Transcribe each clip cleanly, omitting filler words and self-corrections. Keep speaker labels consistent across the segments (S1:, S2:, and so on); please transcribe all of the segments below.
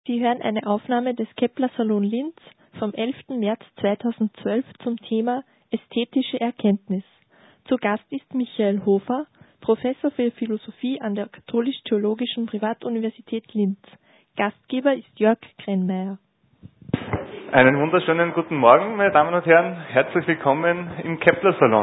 S1: Sie hören eine Aufnahme des Kepler-Salon Linz vom 11. März 2012 zum Thema Ästhetische Erkenntnis. Zu Gast ist Michael Hofer, Professor für Philosophie an der Katholisch-Theologischen Privatuniversität Linz. Gastgeber ist Jörg Krennmeier.
S2: Einen wunderschönen guten Morgen, meine Damen und Herren. Herzlich willkommen im Kepler-Salon.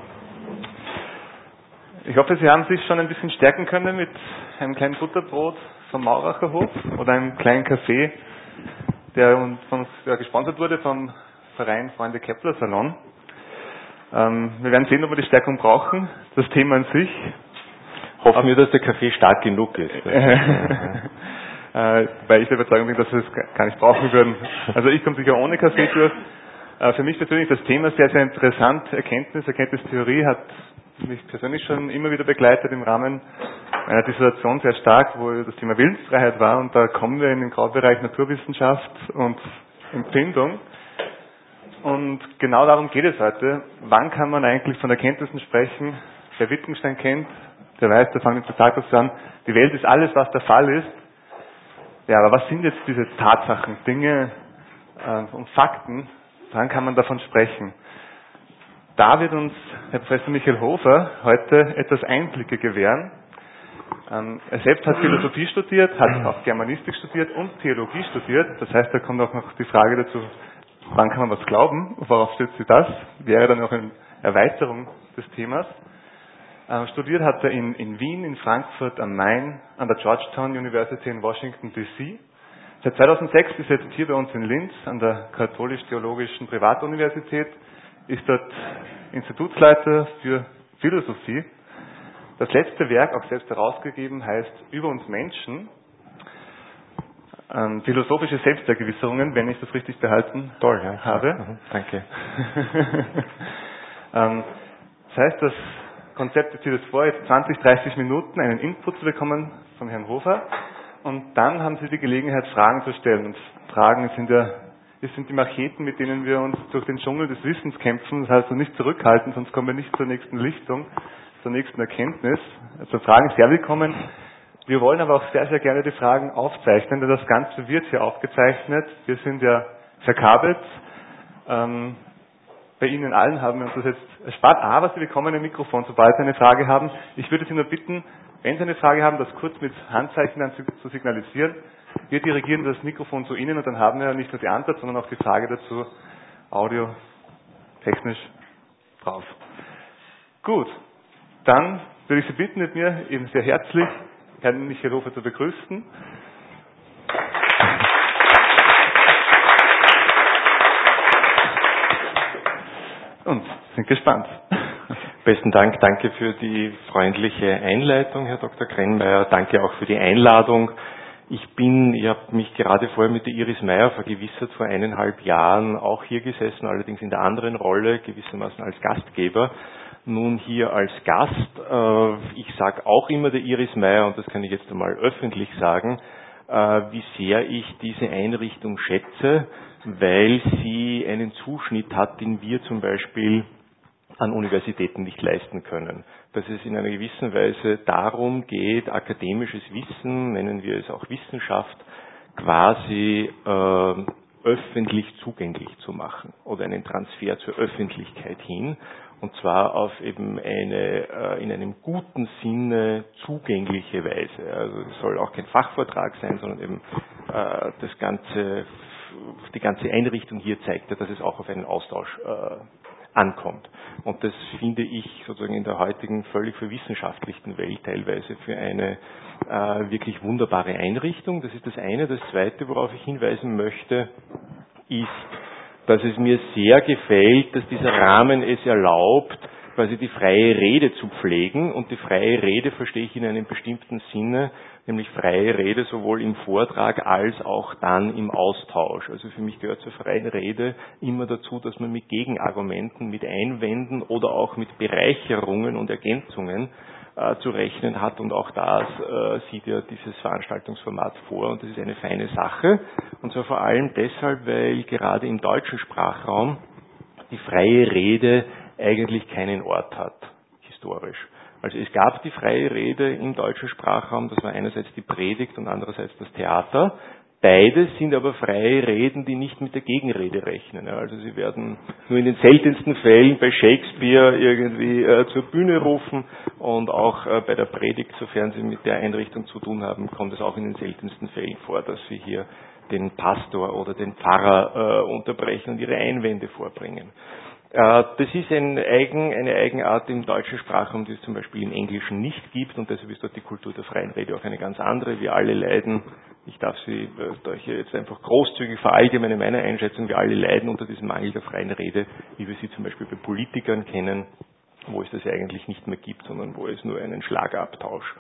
S2: Ich hoffe, Sie haben sich schon ein bisschen stärken können mit einem kleinen Butterbrot vom Mauracher Hof oder einem kleinen Kaffee, der von uns gesponsert wurde vom Verein Freunde Kepler-Salon. Wir werden sehen, ob wir die Stärkung brauchen. Das Thema an sich.
S3: Hoffen wir, dass der Kaffee stark genug ist.
S2: Weil ich der Überzeugung bin, dass wir es gar nicht brauchen würden. Also ich komme sicher ohne Kaffee durch. Für mich persönlich das Thema sehr, sehr interessant. Erkenntnistheorie hat mich persönlich schon immer wieder begleitet im Rahmen einer Dissertation sehr stark, wo das Thema Willensfreiheit war. Und da kommen wir in den Graubereich Naturwissenschaft und Empfindung. Und genau darum geht es heute. Wann kann man eigentlich von Erkenntnissen sprechen? Wer Wittgenstein kennt, der weiß, da fangen wir Pythagoras an, die Welt ist alles, was der Fall ist. Ja, aber was sind jetzt diese Tatsachen, Dinge und Fakten? Wann kann man davon sprechen? Da wird uns Herr Professor Michael Hofer heute etwas Einblicke gewähren. Er selbst hat Philosophie studiert, hat auch Germanistik studiert und Theologie studiert. Das heißt, da kommt auch noch die Frage dazu, wann kann man was glauben? Worauf stützt sie das? Wäre dann auch eine Erweiterung des Themas. Studiert hat er in Wien, in Frankfurt am Main, an der Georgetown University in Washington D.C. Seit 2006 ist er jetzt hier bei uns in Linz an der Katholisch-Theologischen Privatuniversität, ist dort Institutsleiter für Philosophie. Das letzte Werk, auch selbst herausgegeben, heißt Über uns Menschen. Philosophische Selbstvergewisserungen, wenn ich das richtig behalten habe.
S3: Danke.
S2: Das heißt, das Konzept zieht es vor, jetzt 20, 30 Minuten einen Input zu bekommen von Herrn Hofer und dann haben Sie die Gelegenheit, Fragen zu stellen. Und Fragen sind die Macheten, mit denen wir uns durch den Dschungel des Wissens kämpfen. Das heißt, also nicht zurückhalten, sonst kommen wir nicht zur nächsten Lichtung, zur nächsten Erkenntnis. Also Fragen sehr willkommen. Wir wollen aber auch sehr, sehr gerne die Fragen aufzeichnen, denn das Ganze wird hier aufgezeichnet. Wir sind ja verkabelt. Bei Ihnen allen haben wir uns das jetzt erspart, aber Sie bekommen ein Mikrofon, sobald Sie eine Frage haben. Ich würde Sie nur bitten, wenn Sie eine Frage haben, das kurz mit Handzeichen dann zu signalisieren. Wir dirigieren das Mikrofon zu Ihnen und dann haben wir nicht nur die Antwort, sondern auch die Frage dazu, audiotechnisch drauf. Gut, dann würde ich Sie bitten, mit mir eben sehr herzlich Herrn Michael Hofer zu begrüßen. Und sind gespannt.
S3: Besten Dank, danke für die freundliche Einleitung, Herr Dr. Krennmeier. Danke auch für die Einladung. Ich habe mich gerade vorher mit der Iris Meier vergewissert, vor 1,5 Jahren auch hier gesessen, allerdings in der anderen Rolle, gewissermaßen als Gastgeber. Nun hier als Gast. Ich sage auch immer der Iris Meier, und das kann ich jetzt einmal öffentlich sagen, wie sehr ich diese Einrichtung schätze, weil sie einen Zuschnitt hat, den wir zum Beispiel an Universitäten nicht leisten können. Dass es in einer gewissen Weise darum geht, akademisches Wissen, nennen wir es auch Wissenschaft, quasi öffentlich zugänglich zu machen oder einen Transfer zur Öffentlichkeit hin. Und zwar auf eben eine in einem guten Sinne zugängliche Weise. Also es soll auch kein Fachvortrag sein, sondern eben die ganze Einrichtung hier zeigt ja, dass es auch auf einen Austausch ankommt. Und das finde ich sozusagen in der heutigen völlig verwissenschaftlichten Welt teilweise für eine wirklich wunderbare Einrichtung. Das ist das eine. Das zweite, worauf ich hinweisen möchte, ist, dass es mir sehr gefällt, dass dieser Rahmen es erlaubt, quasi die freie Rede zu pflegen. Und die freie Rede verstehe ich in einem bestimmten Sinne, nämlich freie Rede sowohl im Vortrag als auch dann im Austausch. Also für mich gehört zur freien Rede immer dazu, dass man mit Gegenargumenten, mit Einwänden oder auch mit Bereicherungen und Ergänzungen zu rechnen hat. Und auch das sieht ja dieses Veranstaltungsformat vor. Und das ist eine feine Sache. Und zwar vor allem deshalb, weil gerade im deutschen Sprachraum die freie Rede eigentlich keinen Ort hat, historisch. Also es gab die freie Rede im deutschen Sprachraum, das war einerseits die Predigt und andererseits das Theater. Beides sind aber freie Reden, die nicht mit der Gegenrede rechnen. Also sie werden nur in den seltensten Fällen bei Shakespeare irgendwie zur Bühne rufen und auch bei der Predigt, sofern sie mit der Einrichtung zu tun haben, kommt es auch in den seltensten Fällen vor, dass sie hier den Pastor oder den Pfarrer unterbrechen und ihre Einwände vorbringen. Das ist eine Eigenart im deutschen Sprachraum, die es zum Beispiel im Englischen nicht gibt, und deshalb ist dort die Kultur der freien Rede auch eine ganz andere. Wir alle leiden, ich darf Sie hier jetzt einfach großzügig verallgemeinern, meine Einschätzung, wir alle leiden unter diesem Mangel der freien Rede, wie wir sie zum Beispiel bei Politikern kennen, wo es das ja eigentlich nicht mehr gibt, sondern wo es nur einen Schlagabtausch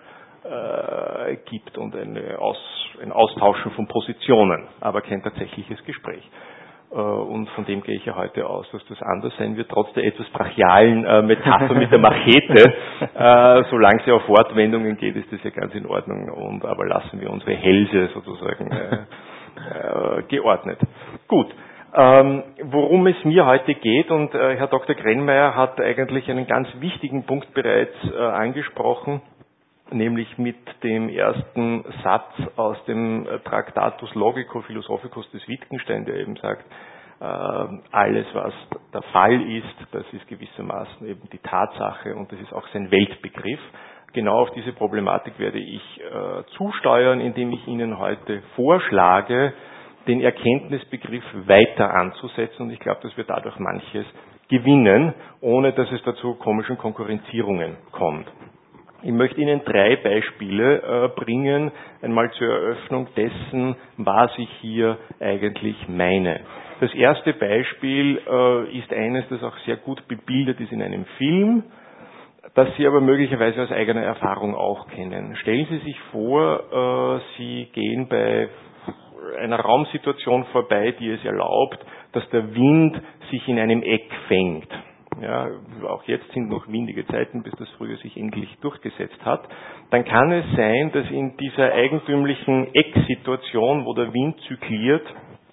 S3: gibt und ein Austauschen von Positionen, aber kein tatsächliches Gespräch. Und von dem gehe ich ja heute aus, dass das anders sein wird, trotz der etwas brachialen Metapher mit der Machete. Solange sie auf Wortwendungen geht, ist das ja ganz in Ordnung. Aber lassen wir unsere Hälse sozusagen geordnet. Gut. Worum es mir heute geht, und Herr Dr. Grennmeier hat eigentlich einen ganz wichtigen Punkt bereits angesprochen, nämlich mit dem ersten Satz aus dem Tractatus Logico Philosophicus des Wittgenstein, der eben sagt, alles, was der Fall ist, das ist gewissermaßen eben die Tatsache und das ist auch sein Weltbegriff. Genau auf diese Problematik werde ich zusteuern, indem ich Ihnen heute vorschlage, den Erkenntnisbegriff weiter anzusetzen, und ich glaube, dass wir dadurch manches gewinnen, ohne dass es dazu komischen Konkurrenzierungen kommt. Ich möchte Ihnen 3 Beispiele bringen, einmal zur Eröffnung dessen, was ich hier eigentlich meine. Das erste Beispiel ist eines, das auch sehr gut bebildert ist in einem Film, das Sie aber möglicherweise aus eigener Erfahrung auch kennen. Stellen Sie sich vor, Sie gehen bei einer Raumsituation vorbei, die es erlaubt, dass der Wind sich in einem Eck fängt. Ja, auch jetzt sind noch windige Zeiten, bis das früher sich endlich durchgesetzt hat. Dann kann es sein, dass in dieser eigentümlichen Ecksituation, wo der Wind zykliert,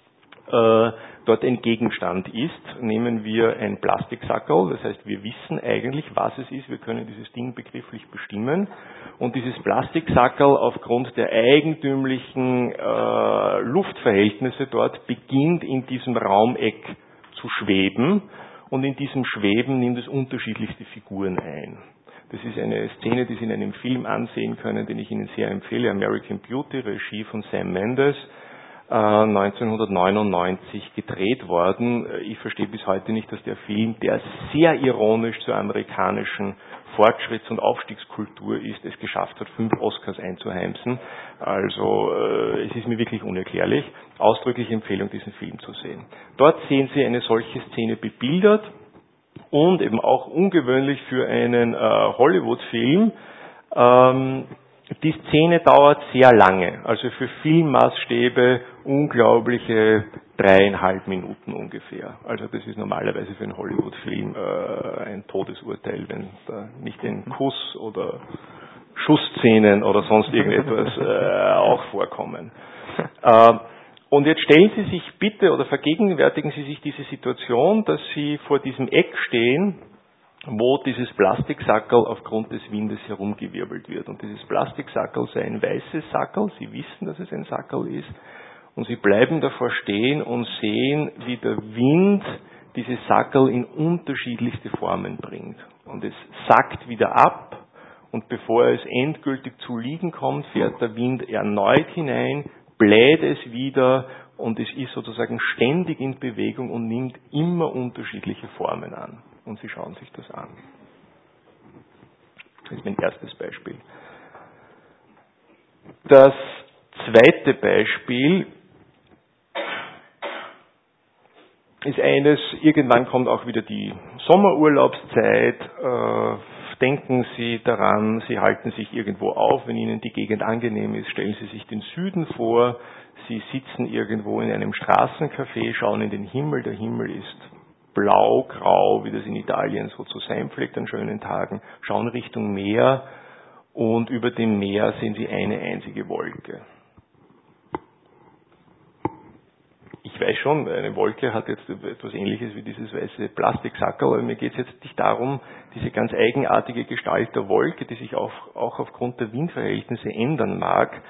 S3: dort ein Gegenstand ist. Nehmen wir ein Plastiksackerl, das heißt, wir wissen eigentlich, was es ist, wir können dieses Ding begrifflich bestimmen. Und dieses Plastiksackerl aufgrund der eigentümlichen Luftverhältnisse dort beginnt in diesem Raumeck zu schweben. Und in diesem Schweben nimmt es unterschiedlichste Figuren ein. Das ist eine Szene, die Sie in einem Film ansehen können, den ich Ihnen sehr empfehle, American Beauty, Regie von Sam Mendes, 1999 gedreht worden. Ich verstehe bis heute nicht, dass der Film, der sehr ironisch zur amerikanischen Fortschritts- und Aufstiegskultur ist, es geschafft hat, 5 Oscars einzuheimsen. Also es ist mir wirklich unerklärlich. Ausdrückliche Empfehlung, diesen Film zu sehen. Dort sehen Sie eine solche Szene bebildert und eben auch ungewöhnlich für einen Hollywood-Film. Die Szene dauert sehr lange, also für Filmmaßstäbe unglaubliche 3,5 Minuten ungefähr. Also das ist normalerweise für einen Hollywood-Film ein Todesurteil, wenn da nicht ein Kuss oder Schussszenen oder sonst irgendetwas auch vorkommen. Und jetzt stellen Sie sich bitte oder vergegenwärtigen Sie sich diese Situation, dass Sie vor diesem Eck stehen, wo dieses Plastiksackerl aufgrund des Windes herumgewirbelt wird. Und dieses Plastiksackerl sei ein weißes Sackerl, Sie wissen, dass es ein Sackerl ist, und Sie bleiben davor stehen und sehen, wie der Wind dieses Sackerl in unterschiedlichste Formen bringt. Und es sackt wieder ab, und bevor es endgültig zu liegen kommt, fährt der Wind erneut hinein, bläht es wieder, und es ist sozusagen ständig in Bewegung und nimmt immer unterschiedliche Formen an. Und Sie schauen sich das an. Das ist mein erstes Beispiel. Das zweite Beispiel ist eines, irgendwann kommt auch wieder die Sommerurlaubszeit. Denken Sie daran, Sie halten sich irgendwo auf, wenn Ihnen die Gegend angenehm ist, stellen Sie sich den Süden vor. Sie sitzen irgendwo in einem Straßencafé, schauen in den Himmel, der Himmel ist blau, grau, wie das in Italien so zu sein pflegt an schönen Tagen, schauen Richtung Meer, und über dem Meer sehen Sie eine einzige Wolke. Ich weiß schon, eine Wolke hat jetzt etwas Ähnliches wie dieses weiße Plastiksackerl, aber mir geht es jetzt nicht darum, diese ganz eigenartige Gestalt der Wolke, die sich auch aufgrund der Windverhältnisse ändern mag,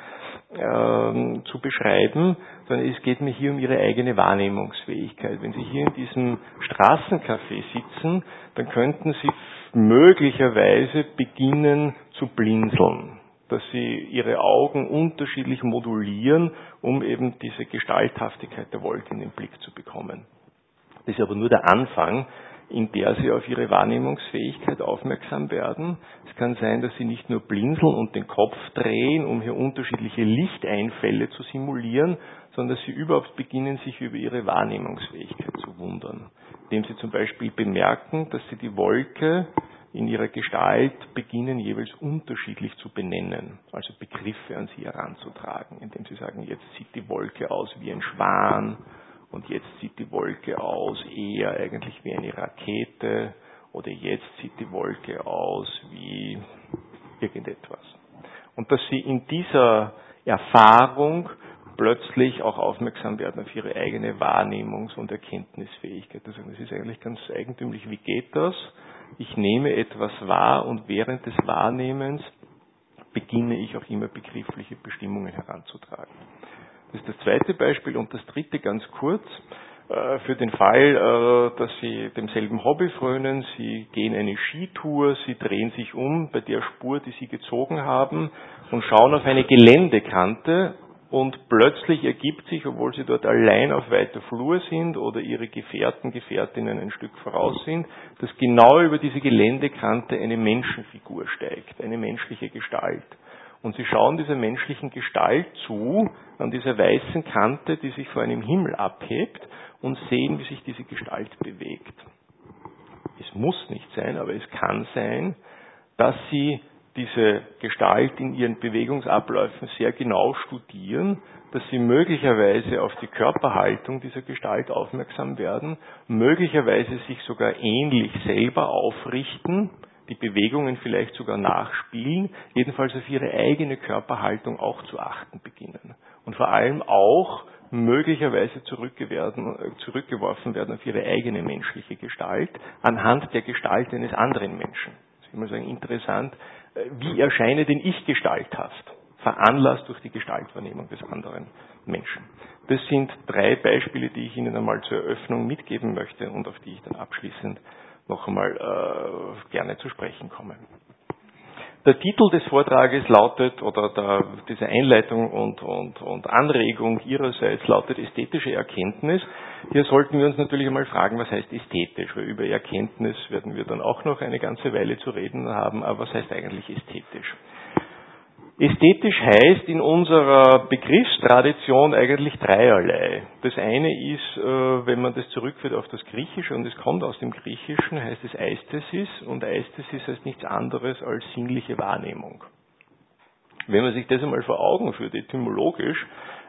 S3: zu beschreiben, sondern es geht mir hier um Ihre eigene Wahrnehmungsfähigkeit. Wenn Sie hier in diesem Straßencafé sitzen, dann könnten Sie möglicherweise beginnen zu blinzeln, dass Sie Ihre Augen unterschiedlich modulieren, um eben diese Gestalthaftigkeit der Wolke in den Blick zu bekommen. Das ist aber nur der Anfang, in der Sie auf Ihre Wahrnehmungsfähigkeit aufmerksam werden. Es kann sein, dass Sie nicht nur blinzeln und den Kopf drehen, um hier unterschiedliche Lichteinfälle zu simulieren, sondern dass Sie überhaupt beginnen, sich über Ihre Wahrnehmungsfähigkeit zu wundern. Indem Sie zum Beispiel bemerken, dass Sie die Wolke in ihrer Gestalt beginnen, jeweils unterschiedlich zu benennen, also Begriffe an Sie heranzutragen, indem Sie sagen, jetzt sieht die Wolke aus wie ein Schwan, und jetzt sieht die Wolke aus eher eigentlich wie eine Rakete oder jetzt sieht die Wolke aus wie irgendetwas. Und dass Sie in dieser Erfahrung plötzlich auch aufmerksam werden auf Ihre eigene Wahrnehmungs- und Erkenntnisfähigkeit. Das ist eigentlich ganz eigentümlich. Wie geht das? Ich nehme etwas wahr und während des Wahrnehmens beginne ich auch immer begriffliche Bestimmungen heranzutragen. Das ist das zweite Beispiel und das dritte ganz kurz. Für den Fall, dass Sie demselben Hobby frönen, Sie gehen eine Skitour, Sie drehen sich um bei der Spur, die Sie gezogen haben und schauen auf eine Geländekante und plötzlich ergibt sich, obwohl Sie dort allein auf weiter Flur sind oder Ihre Gefährten, Gefährtinnen ein Stück voraus sind, dass genau über diese Geländekante eine Menschenfigur steigt, eine menschliche Gestalt. Und Sie schauen dieser menschlichen Gestalt zu, an dieser weißen Kante, die sich vor einem Himmel abhebt, und sehen, wie sich diese Gestalt bewegt. Es muss nicht sein, aber es kann sein, dass Sie diese Gestalt in ihren Bewegungsabläufen sehr genau studieren, dass Sie möglicherweise auf die Körperhaltung dieser Gestalt aufmerksam werden, möglicherweise sich sogar ähnlich selber aufrichten, die Bewegungen vielleicht sogar nachspielen, jedenfalls auf ihre eigene Körperhaltung auch zu achten beginnen. Und vor allem auch möglicherweise zurückgeworfen werden auf ihre eigene menschliche Gestalt, anhand der Gestalt eines anderen Menschen. Das ist immer sagen, interessant, wie erscheine denn ich gestalthaft, veranlasst durch die Gestaltwahrnehmung des anderen Menschen. Das sind 3 Beispiele, die ich Ihnen einmal zur Eröffnung mitgeben möchte und auf die ich dann abschließend noch einmal gerne zu sprechen komme. Der Titel des Vortrages lautet, oder diese Einleitung und Anregung Ihrerseits lautet ästhetische Erkenntnis. Hier sollten wir uns natürlich einmal fragen, was heißt ästhetisch, weil über Erkenntnis werden wir dann auch noch eine ganze Weile zu reden haben, aber was heißt eigentlich ästhetisch? Ästhetisch heißt in unserer Begriffstradition eigentlich dreierlei. Das eine ist, wenn man das zurückführt auf das Griechische, und es kommt aus dem Griechischen, heißt es Aesthesis, und Aesthesis heißt nichts anderes als sinnliche Wahrnehmung. Wenn man sich das einmal vor Augen führt, etymologisch,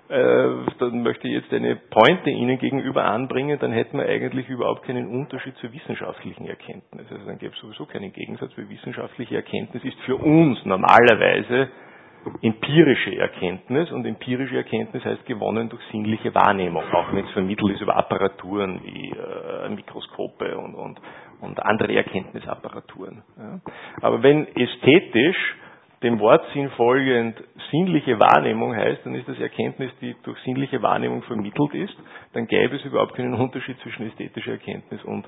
S3: dann möchte ich jetzt eine Pointe Ihnen gegenüber anbringen, dann hätten wir eigentlich überhaupt keinen Unterschied zur wissenschaftlichen Erkenntnis. Also dann gäbe es sowieso keinen Gegensatz, weil wissenschaftliche Erkenntnis ist für uns normalerweise empirische Erkenntnis, und empirische Erkenntnis heißt gewonnen durch sinnliche Wahrnehmung, auch wenn es vermittelt ist über Apparaturen wie Mikroskope und andere Erkenntnisapparaturen. Ja. Aber wenn ästhetisch dem Wortsinn folgend sinnliche Wahrnehmung heißt, dann ist das Erkenntnis, die durch sinnliche Wahrnehmung vermittelt ist, dann gäbe es überhaupt keinen Unterschied zwischen ästhetischer Erkenntnis und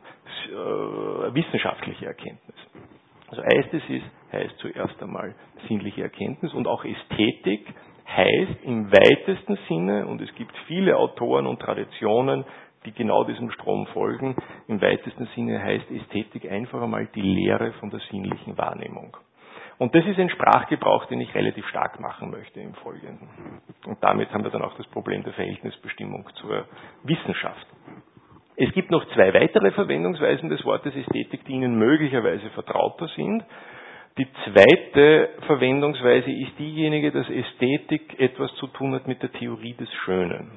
S3: wissenschaftlicher Erkenntnis. Also Aesthesis heißt zuerst einmal sinnliche Erkenntnis, und auch Ästhetik heißt im weitesten Sinne, und es gibt viele Autoren und Traditionen, die genau diesem Strom folgen, im weitesten Sinne heißt Ästhetik einfach einmal die Lehre von der sinnlichen Wahrnehmung. Und das ist ein Sprachgebrauch, den ich relativ stark machen möchte im Folgenden. Und damit haben wir dann auch das Problem der Verhältnisbestimmung zur Wissenschaft. Es gibt noch 2 weitere Verwendungsweisen des Wortes Ästhetik, die Ihnen möglicherweise vertrauter sind. Die zweite Verwendungsweise ist diejenige, dass Ästhetik etwas zu tun hat mit der Theorie des Schönen.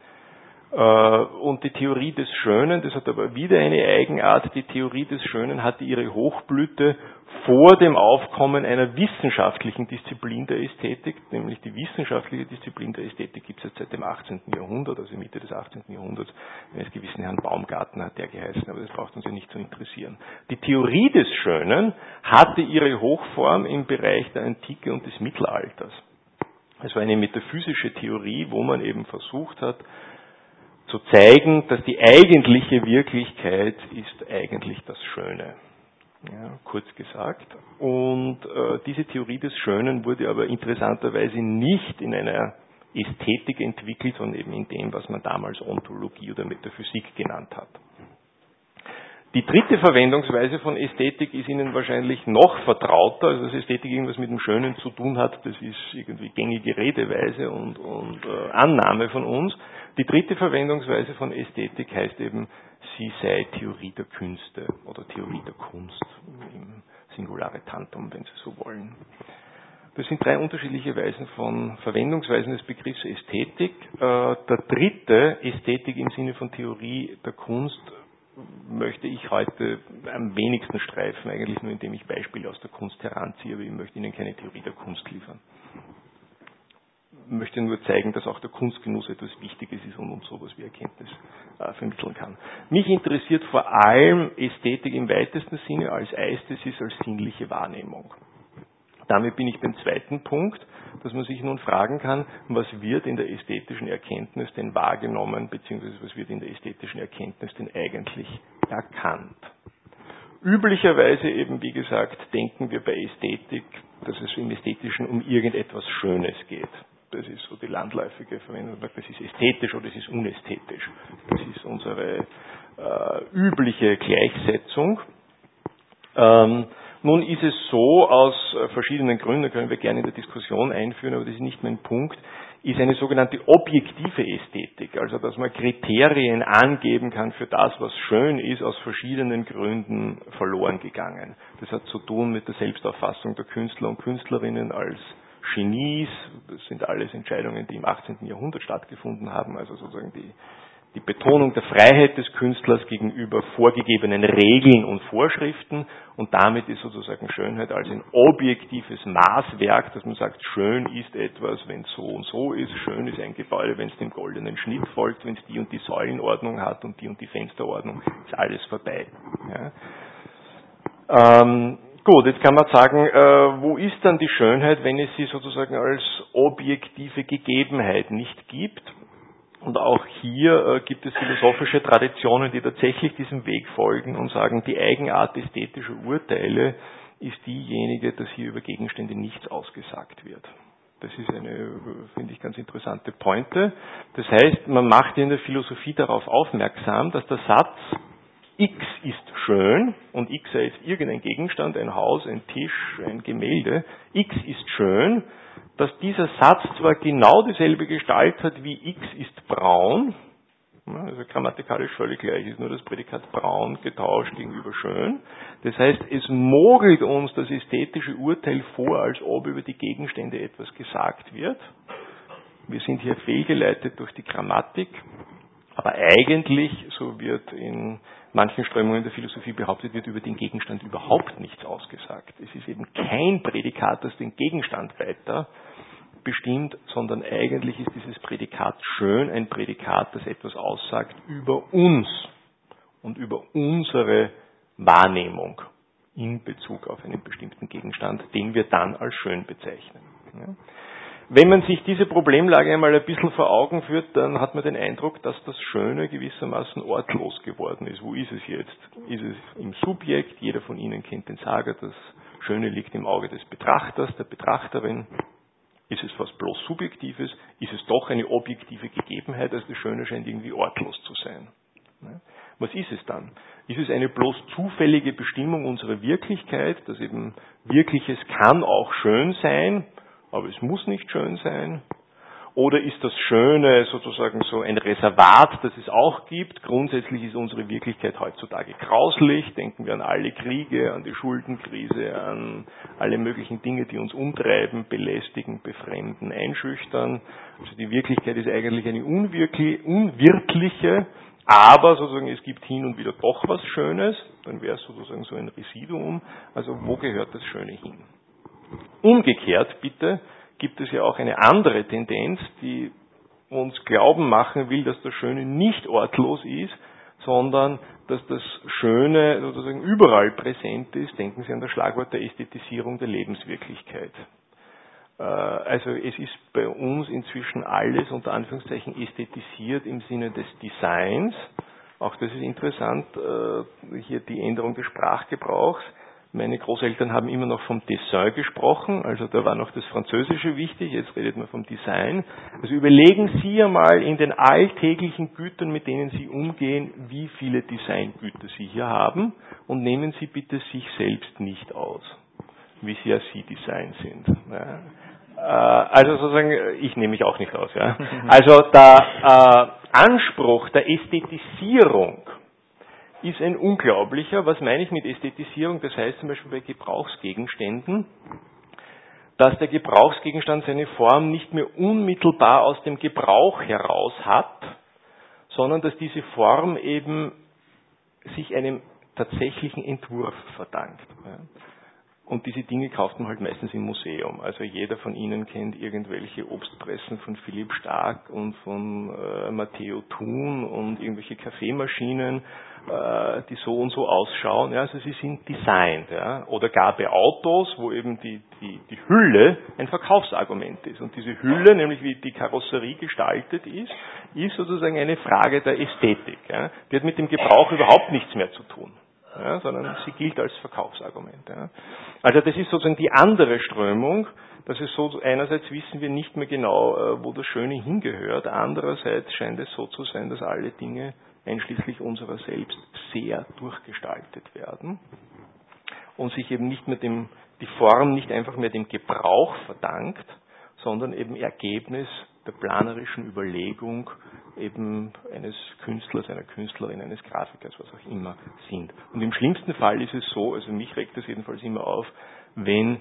S3: Und die Theorie des Schönen, das hat aber wieder eine Eigenart, die Theorie des Schönen hatte ihre Hochblüte vor dem Aufkommen einer wissenschaftlichen Disziplin der Ästhetik, nämlich die wissenschaftliche Disziplin der Ästhetik gibt es jetzt seit dem 18. Jahrhundert, also Mitte des 18. Jahrhunderts, eines gewissen Herrn Baumgarten hat der geheißen, aber das braucht uns ja nicht zu interessieren. Die Theorie des Schönen hatte ihre Hochform im Bereich der Antike und des Mittelalters. Es war eine metaphysische Theorie, wo man eben versucht hat, zu zeigen, dass die eigentliche Wirklichkeit ist eigentlich das Schöne. Ja, kurz gesagt. Und diese Theorie des Schönen wurde aber interessanterweise nicht in einer Ästhetik entwickelt, sondern eben in dem, was man damals Ontologie oder Metaphysik genannt hat. Die dritte Verwendungsweise von Ästhetik ist Ihnen wahrscheinlich noch vertrauter, also dass Ästhetik irgendwas mit dem Schönen zu tun hat, das ist irgendwie gängige Redeweise und Annahme von uns. Die dritte Verwendungsweise von Ästhetik heißt eben, sie sei Theorie der Künste oder Theorie der Kunst im Singulare Tantum, wenn Sie so wollen. Das sind drei unterschiedliche Verwendungsweisen des Begriffs Ästhetik. Der dritte, Ästhetik im Sinne von Theorie der Kunst, möchte ich heute am wenigsten streifen, eigentlich nur indem ich Beispiele aus der Kunst heranziehe, aber ich möchte Ihnen keine Theorie der Kunst liefern. Ich möchte nur zeigen, dass auch der Kunstgenuss etwas Wichtiges ist und uns sowas wie Erkenntnis vermitteln kann. Mich interessiert vor allem Ästhetik im weitesten Sinne als Ästhesis, als sinnliche Wahrnehmung. Damit bin ich beim zweiten Punkt, dass man sich nun fragen kann, was wird in der ästhetischen Erkenntnis denn wahrgenommen, beziehungsweise was wird in der ästhetischen Erkenntnis denn eigentlich erkannt. Üblicherweise eben, wie gesagt, denken wir bei Ästhetik, dass es im Ästhetischen um irgendetwas Schönes geht. Das ist so die landläufige Verwendung, das ist ästhetisch oder das ist unästhetisch. Das ist unsere übliche Gleichsetzung. Nun ist es so, aus verschiedenen Gründen, können wir gerne in der Diskussion einführen, aber das ist nicht mein Punkt, ist eine sogenannte objektive Ästhetik, also dass man Kriterien angeben kann für das, was schön ist, aus verschiedenen Gründen verloren gegangen. Das hat zu tun mit der Selbstauffassung der Künstler und Künstlerinnen als Genies, das sind alles Entscheidungen, die im 18. Jahrhundert stattgefunden haben, also sozusagen die Betonung der Freiheit des Künstlers gegenüber vorgegebenen Regeln und Vorschriften und damit ist sozusagen Schönheit als ein objektives Maßwerk, dass man sagt, schön ist etwas, wenn es so und so ist, schön ist ein Gebäude, wenn es dem goldenen Schnitt folgt, wenn es die und die Säulenordnung hat und die Fensterordnung, ist alles vorbei. Ja. Gut, jetzt kann man sagen, wo ist dann die Schönheit, wenn es sie sozusagen als objektive Gegebenheit nicht gibt? Und auch hier gibt es philosophische Traditionen, die tatsächlich diesem Weg folgen und sagen, die Eigenart ästhetischer Urteile ist diejenige, dass hier über Gegenstände nichts ausgesagt wird. Das ist eine, finde ich, ganz interessante Pointe. Das heißt, man macht in der Philosophie darauf aufmerksam, dass der Satz X ist schön, und X sei jetzt irgendein Gegenstand, ein Haus, ein Tisch, ein Gemälde, X ist schön, dass dieser Satz zwar genau dieselbe Gestalt hat wie X ist braun, also grammatikalisch völlig gleich ist, nur das Prädikat braun getauscht gegenüber schön. Das heißt, es mogelt uns das ästhetische Urteil vor, als ob über die Gegenstände etwas gesagt wird. Wir sind hier fehlgeleitet durch die Grammatik, aber eigentlich, so wird in manchen Strömungen der Philosophie behauptet, wird über den Gegenstand überhaupt nichts ausgesagt. Es ist eben kein Prädikat, das den Gegenstand weiter bestimmt, sondern eigentlich ist dieses Prädikat schön ein Prädikat, das etwas aussagt über uns und über unsere Wahrnehmung in Bezug auf einen bestimmten Gegenstand, den wir dann als schön bezeichnen. Ja. Wenn man sich diese Problemlage einmal ein bisschen vor Augen führt, dann hat man den Eindruck, dass das Schöne gewissermaßen ortlos geworden ist. Wo ist es jetzt? Ist es im Subjekt? Jeder von Ihnen kennt den Sager, das Schöne liegt im Auge des Betrachters, der Betrachterin. Ist es was bloß Subjektives? Ist es doch eine objektive Gegebenheit? Also das Schöne scheint irgendwie ortlos zu sein. Was ist es dann? Ist es eine bloß zufällige Bestimmung unserer Wirklichkeit, dass eben Wirkliches kann auch schön sein, aber es muss nicht schön sein? Oder ist das Schöne sozusagen so ein Reservat, das es auch gibt? Grundsätzlich ist unsere Wirklichkeit heutzutage grauslich. Denken wir an alle Kriege, an die Schuldenkrise, an alle möglichen Dinge, die uns umtreiben, belästigen, befremden, einschüchtern. Also die Wirklichkeit ist eigentlich eine unwirkliche, aber sozusagen es gibt hin und wieder doch was Schönes. Dann wäre es sozusagen so ein Residuum. Also wo gehört das Schöne hin? Umgekehrt, bitte, gibt es ja auch eine andere Tendenz, die uns glauben machen will, dass das Schöne nicht ortlos ist, sondern dass das Schöne sozusagen überall präsent ist. Denken Sie an das Schlagwort der Ästhetisierung der Lebenswirklichkeit. Also es ist bei uns inzwischen alles unter Anführungszeichen ästhetisiert im Sinne des Designs. Auch das ist interessant, hier die Änderung des Sprachgebrauchs. Meine Großeltern haben immer noch vom Dessin gesprochen, also da war noch das Französische wichtig, jetzt redet man vom Design. Also überlegen Sie einmal in den alltäglichen Gütern, mit denen Sie umgehen, wie viele Designgüter Sie hier haben und nehmen Sie bitte sich selbst nicht aus, wie sehr Sie Design sind. Ja. Also sozusagen, ich nehme mich auch nicht aus. Ja. Also der Anspruch der Ästhetisierung ist ein unglaublicher. Was meine ich mit Ästhetisierung? Das heißt zum Beispiel bei Gebrauchsgegenständen, dass der Gebrauchsgegenstand seine Form nicht mehr unmittelbar aus dem Gebrauch heraus hat, sondern dass diese Form eben sich einem tatsächlichen Entwurf verdankt. Und diese Dinge kauft man halt meistens im Museum. Also jeder von Ihnen kennt irgendwelche Obstpressen von Philipp Stark und von Matteo Thun und irgendwelche Kaffeemaschinen, die so und so ausschauen. Ja, also sie sind designt. Ja. Oder gar bei Autos, wo eben die Hülle ein Verkaufsargument ist. Und diese Hülle, nämlich wie die Karosserie gestaltet ist sozusagen eine Frage der Ästhetik. Ja. Die hat mit dem Gebrauch überhaupt nichts mehr zu tun. Ja, sondern sie gilt als Verkaufsargument. Ja. Also das ist sozusagen die andere Strömung, dass es so, einerseits wissen wir nicht mehr genau, wo das Schöne hingehört, andererseits scheint es so zu sein, dass alle Dinge, einschließlich unserer selbst, sehr durchgestaltet werden und sich eben nicht mehr die Form nicht einfach mehr dem Gebrauch verdankt, sondern eben Ergebnis der planerischen Überlegung eben eines Künstlers, einer Künstlerin, eines Grafikers, was auch immer sind. Und im schlimmsten Fall ist es so, also mich regt das jedenfalls immer auf, wenn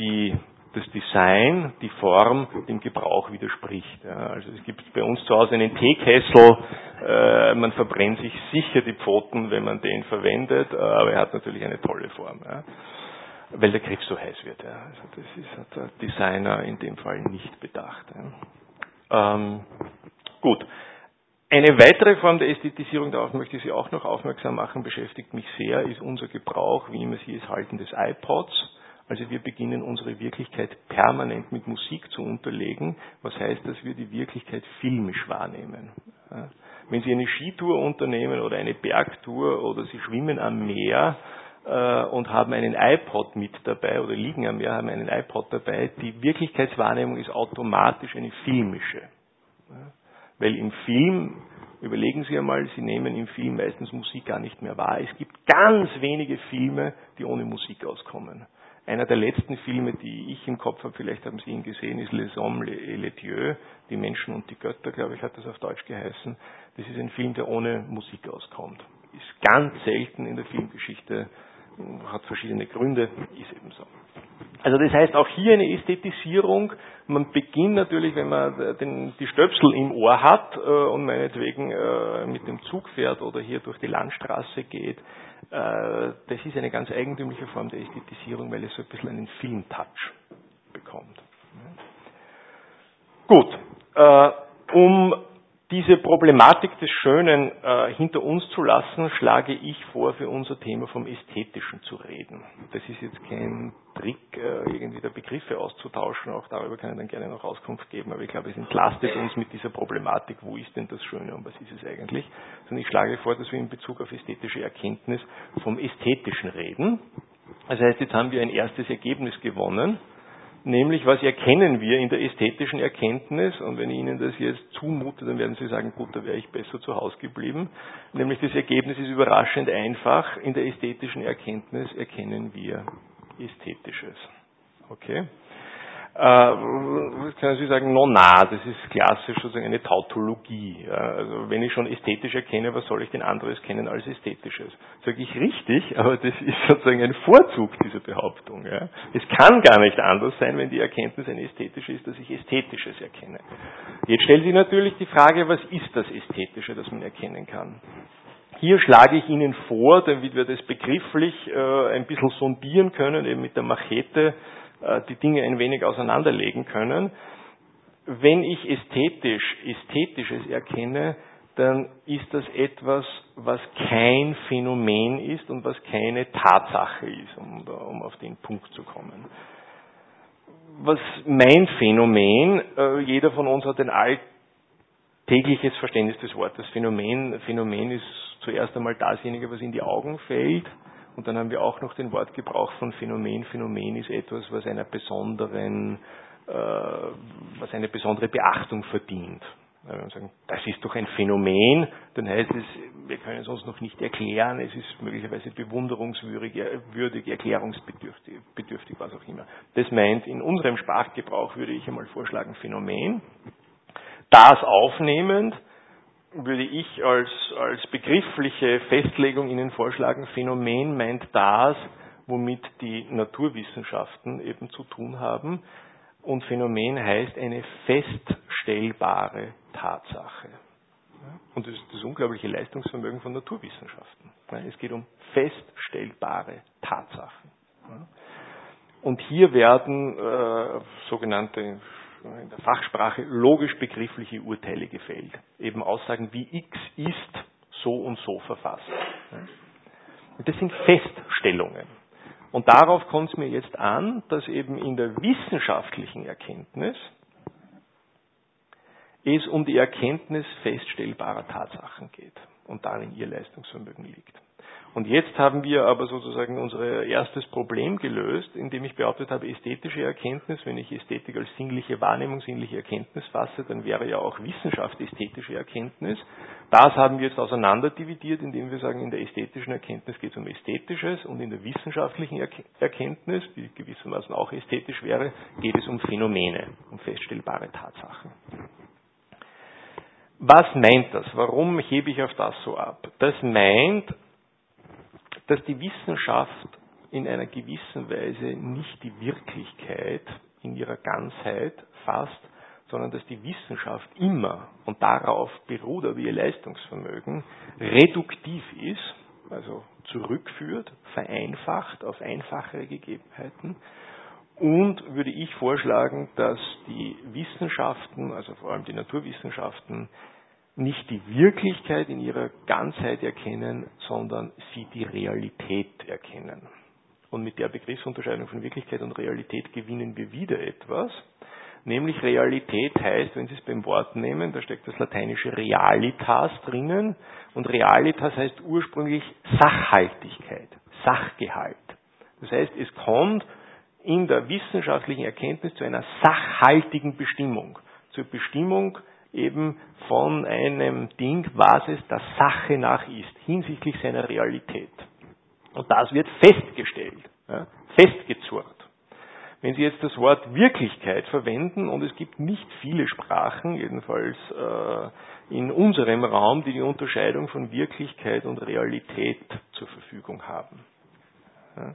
S3: das Design, die Form dem Gebrauch widerspricht. Ja, also es gibt bei uns zu Hause einen Teekessel, man verbrennt sich sicher die Pfoten, wenn man den verwendet, aber er hat natürlich eine tolle Form. Ja. Weil der Griff so heiß wird. Ja. Also das hat der Designer in dem Fall nicht bedacht. Ja. Gut. Eine weitere Form der Ästhetisierung, darauf möchte ich Sie auch noch aufmerksam machen, beschäftigt mich sehr, ist unser Gebrauch, wie immer Sie es halten, des iPods. Also wir beginnen unsere Wirklichkeit permanent mit Musik zu unterlegen, was heißt, dass wir die Wirklichkeit filmisch wahrnehmen. Ja. Wenn Sie eine Skitour unternehmen oder eine Bergtour oder Sie schwimmen am Meer, und haben einen iPod mit dabei oder liegen am Meer, haben einen iPod dabei, die Wirklichkeitswahrnehmung ist automatisch eine filmische. Ja, weil im Film, überlegen Sie einmal, Sie nehmen im Film meistens Musik gar nicht mehr wahr. Es gibt ganz wenige Filme, die ohne Musik auskommen. Einer der letzten Filme, die ich im Kopf habe, vielleicht haben Sie ihn gesehen, ist Les Hommes et les Dieux, die Menschen und die Götter, glaube ich, hat das auf Deutsch geheißen. Das ist ein Film, der ohne Musik auskommt. Ist ganz selten in der Filmgeschichte, hat verschiedene Gründe, ist eben so. Also das heißt auch hier eine Ästhetisierung. Man beginnt natürlich, wenn man die Stöpsel im Ohr hat und meinetwegen mit dem Zug fährt oder hier durch die Landstraße geht. Das ist eine ganz eigentümliche Form der Ästhetisierung, weil es so ein bisschen einen Film-Touch bekommt. Gut, um diese Problematik des Schönen hinter uns zu lassen, schlage ich vor, für unser Thema vom Ästhetischen zu reden. Das ist jetzt kein Trick, irgendwie der Begriffe auszutauschen, auch darüber kann ich dann gerne noch Auskunft geben, aber ich glaube, es entlastet uns mit dieser Problematik, wo ist denn das Schöne und was ist es eigentlich? Sondern ich schlage vor, dass wir in Bezug auf ästhetische Erkenntnis vom Ästhetischen reden. Das heißt, jetzt haben wir ein erstes Ergebnis gewonnen. Nämlich, was erkennen wir in der ästhetischen Erkenntnis? Und wenn ich Ihnen das jetzt zumute, dann werden Sie sagen, gut, da wäre ich besser zu Hause geblieben. Nämlich, das Ergebnis ist überraschend einfach. In der ästhetischen Erkenntnis erkennen wir Ästhetisches. Okay? Können Sie sagen, das ist klassisch sozusagen eine Tautologie. Ja, also wenn ich schon ästhetisch erkenne, was soll ich denn anderes kennen als Ästhetisches? Sage ich richtig, aber das ist sozusagen ein Vorzug dieser Behauptung. Ja. Es kann gar nicht anders sein, wenn die Erkenntnis eine ästhetische ist, dass ich Ästhetisches erkenne. Jetzt stellt sich natürlich die Frage, was ist das Ästhetische, das man erkennen kann? Hier schlage ich Ihnen vor, damit wir das begrifflich ein bisschen sondieren können, eben mit der Machete, die Dinge ein wenig auseinanderlegen können. Wenn ich Ästhetisches erkenne, dann ist das etwas, was kein Phänomen ist und was keine Tatsache ist, um auf den Punkt zu kommen. was mein Phänomen, jeder von uns hat ein alltägliches Verständnis des Wortes Phänomen. Phänomen ist zuerst einmal dasjenige, was in die Augen fällt. Und dann haben wir auch noch den Wortgebrauch von Phänomen. Phänomen ist etwas, was eine besondere Beachtung verdient. Wenn wir sagen, das ist doch ein Phänomen, dann heißt es, wir können es uns noch nicht erklären, es ist möglicherweise bewunderungswürdig, erklärungsbedürftig, was auch immer. Das meint, in unserem Sprachgebrauch würde ich einmal vorschlagen, Phänomen. Das aufnehmend würde ich als begriffliche Festlegung Ihnen vorschlagen, Phänomen meint das, womit die Naturwissenschaften eben zu tun haben. Und Phänomen heißt eine feststellbare Tatsache. Und das ist das unglaubliche Leistungsvermögen von Naturwissenschaften. Es geht um feststellbare Tatsachen. Und hier werden sogenannte, in der Fachsprache, logisch-begriffliche Urteile gefällt. Eben Aussagen wie X ist so und so verfasst. Und das sind Feststellungen. Und darauf kommt es mir jetzt an, dass eben in der wissenschaftlichen Erkenntnis es um die Erkenntnis feststellbarer Tatsachen geht und darin ihr Leistungsvermögen liegt. Und jetzt haben wir aber sozusagen unser erstes Problem gelöst, indem ich behauptet habe, ästhetische Erkenntnis, wenn ich Ästhetik als sinnliche Wahrnehmung, sinnliche Erkenntnis fasse, dann wäre ja auch Wissenschaft ästhetische Erkenntnis. Das haben wir jetzt auseinanderdividiert, indem wir sagen, in der ästhetischen Erkenntnis geht es um Ästhetisches und in der wissenschaftlichen Erkenntnis, die gewissermaßen auch ästhetisch wäre, geht es um Phänomene, um feststellbare Tatsachen. Was meint das? Warum hebe ich auf das so ab? Das meint, dass die Wissenschaft in einer gewissen Weise nicht die Wirklichkeit in ihrer Ganzheit fasst, sondern dass die Wissenschaft immer, und darauf beruht aber ihr Leistungsvermögen, reduktiv ist, also zurückführt, vereinfacht auf einfachere Gegebenheiten. Und würde ich vorschlagen, dass die Wissenschaften, also vor allem die Naturwissenschaften, nicht die Wirklichkeit in ihrer Ganzheit erkennen, sondern sie die Realität erkennen. Und mit der Begriffsunterscheidung von Wirklichkeit und Realität gewinnen wir wieder etwas. Nämlich Realität heißt, wenn Sie es beim Wort nehmen, da steckt das lateinische realitas drinnen. Und realitas heißt ursprünglich Sachhaltigkeit, Sachgehalt. Das heißt, es kommt in der wissenschaftlichen Erkenntnis zu einer sachhaltigen Bestimmung. Zur Bestimmung eben von einem Ding, was es der Sache nach ist, hinsichtlich seiner Realität. Und das wird festgestellt, ja, festgezurrt. Wenn Sie jetzt das Wort Wirklichkeit verwenden, und es gibt nicht viele Sprachen, jedenfalls in unserem Raum, die die Unterscheidung von Wirklichkeit und Realität zur Verfügung haben. Ja.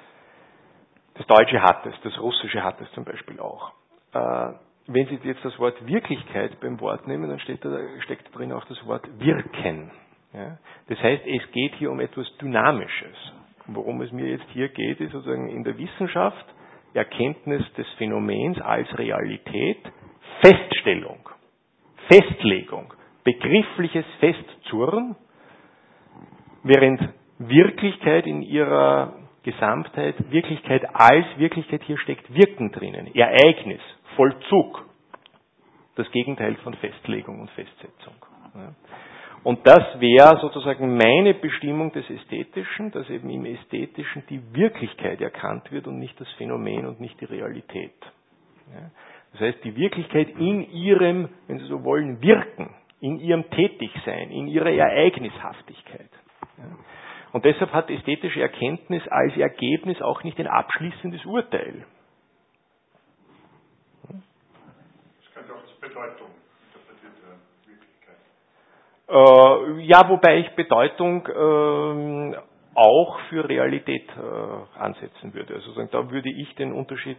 S3: Das Deutsche hat es, das Russische hat es zum Beispiel auch. Wenn Sie jetzt das Wort Wirklichkeit beim Wort nehmen, dann steckt da drin auch das Wort Wirken. Ja? Das heißt, es geht hier um etwas Dynamisches. Und worum es mir jetzt hier geht, ist sozusagen in der Wissenschaft Erkenntnis des Phänomens als Realität, Feststellung, Festlegung, begriffliches Festzurren, während Wirklichkeit in ihrer Gesamtheit, Wirklichkeit als Wirklichkeit, hier steckt Wirken drinnen, Ereignis, Vollzug, das Gegenteil von Festlegung und Festsetzung. Ja. Und das wäre sozusagen meine Bestimmung des Ästhetischen, dass eben im Ästhetischen die Wirklichkeit erkannt wird und nicht das Phänomen und nicht die Realität. Ja. Das heißt, die Wirklichkeit in ihrem, wenn Sie so wollen, Wirken, in ihrem Tätigsein, in ihrer Ereignishaftigkeit. Ja. Und deshalb hat ästhetische Erkenntnis als Ergebnis auch nicht ein abschließendes Urteil.
S2: Das könnte auch als Bedeutung interpretiert werden, Wirklichkeit.
S3: Ja, wobei ich Bedeutung auch für Realität ansetzen würde. Also da würde ich den Unterschied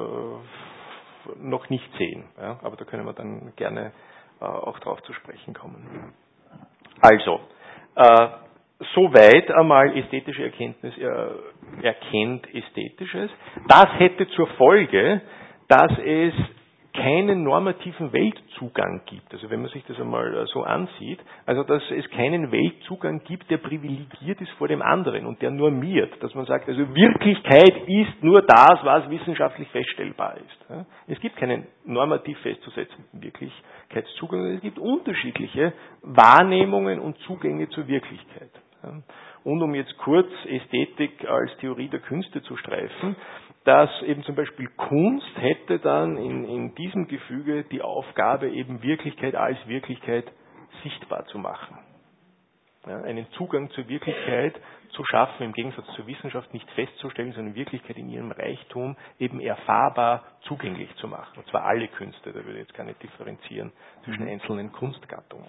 S3: noch nicht sehen. Ja? Aber da können wir dann gerne auch drauf zu sprechen kommen. Also, soweit einmal ästhetische Erkenntnis erkennt Ästhetisches. Das hätte zur Folge, dass es keinen normativen Weltzugang gibt, also wenn man sich das einmal so ansieht, also dass es keinen Weltzugang gibt, der privilegiert ist vor dem anderen und der normiert, dass man sagt, also Wirklichkeit ist nur das, was wissenschaftlich feststellbar ist. Es gibt keinen normativ festzusetzenden Wirklichkeitszugang, es gibt unterschiedliche Wahrnehmungen und Zugänge zur Wirklichkeit. Und um jetzt kurz Ästhetik als Theorie der Künste zu streifen, dass eben zum Beispiel Kunst hätte dann in diesem Gefüge die Aufgabe, eben Wirklichkeit als Wirklichkeit sichtbar zu machen. Ja, einen Zugang zur Wirklichkeit zu schaffen, im Gegensatz zur Wissenschaft nicht festzustellen, sondern Wirklichkeit in ihrem Reichtum eben erfahrbar zugänglich zu machen. Und zwar alle Künste, da würde ich jetzt gar nicht differenzieren zwischen einzelnen Kunstgattungen.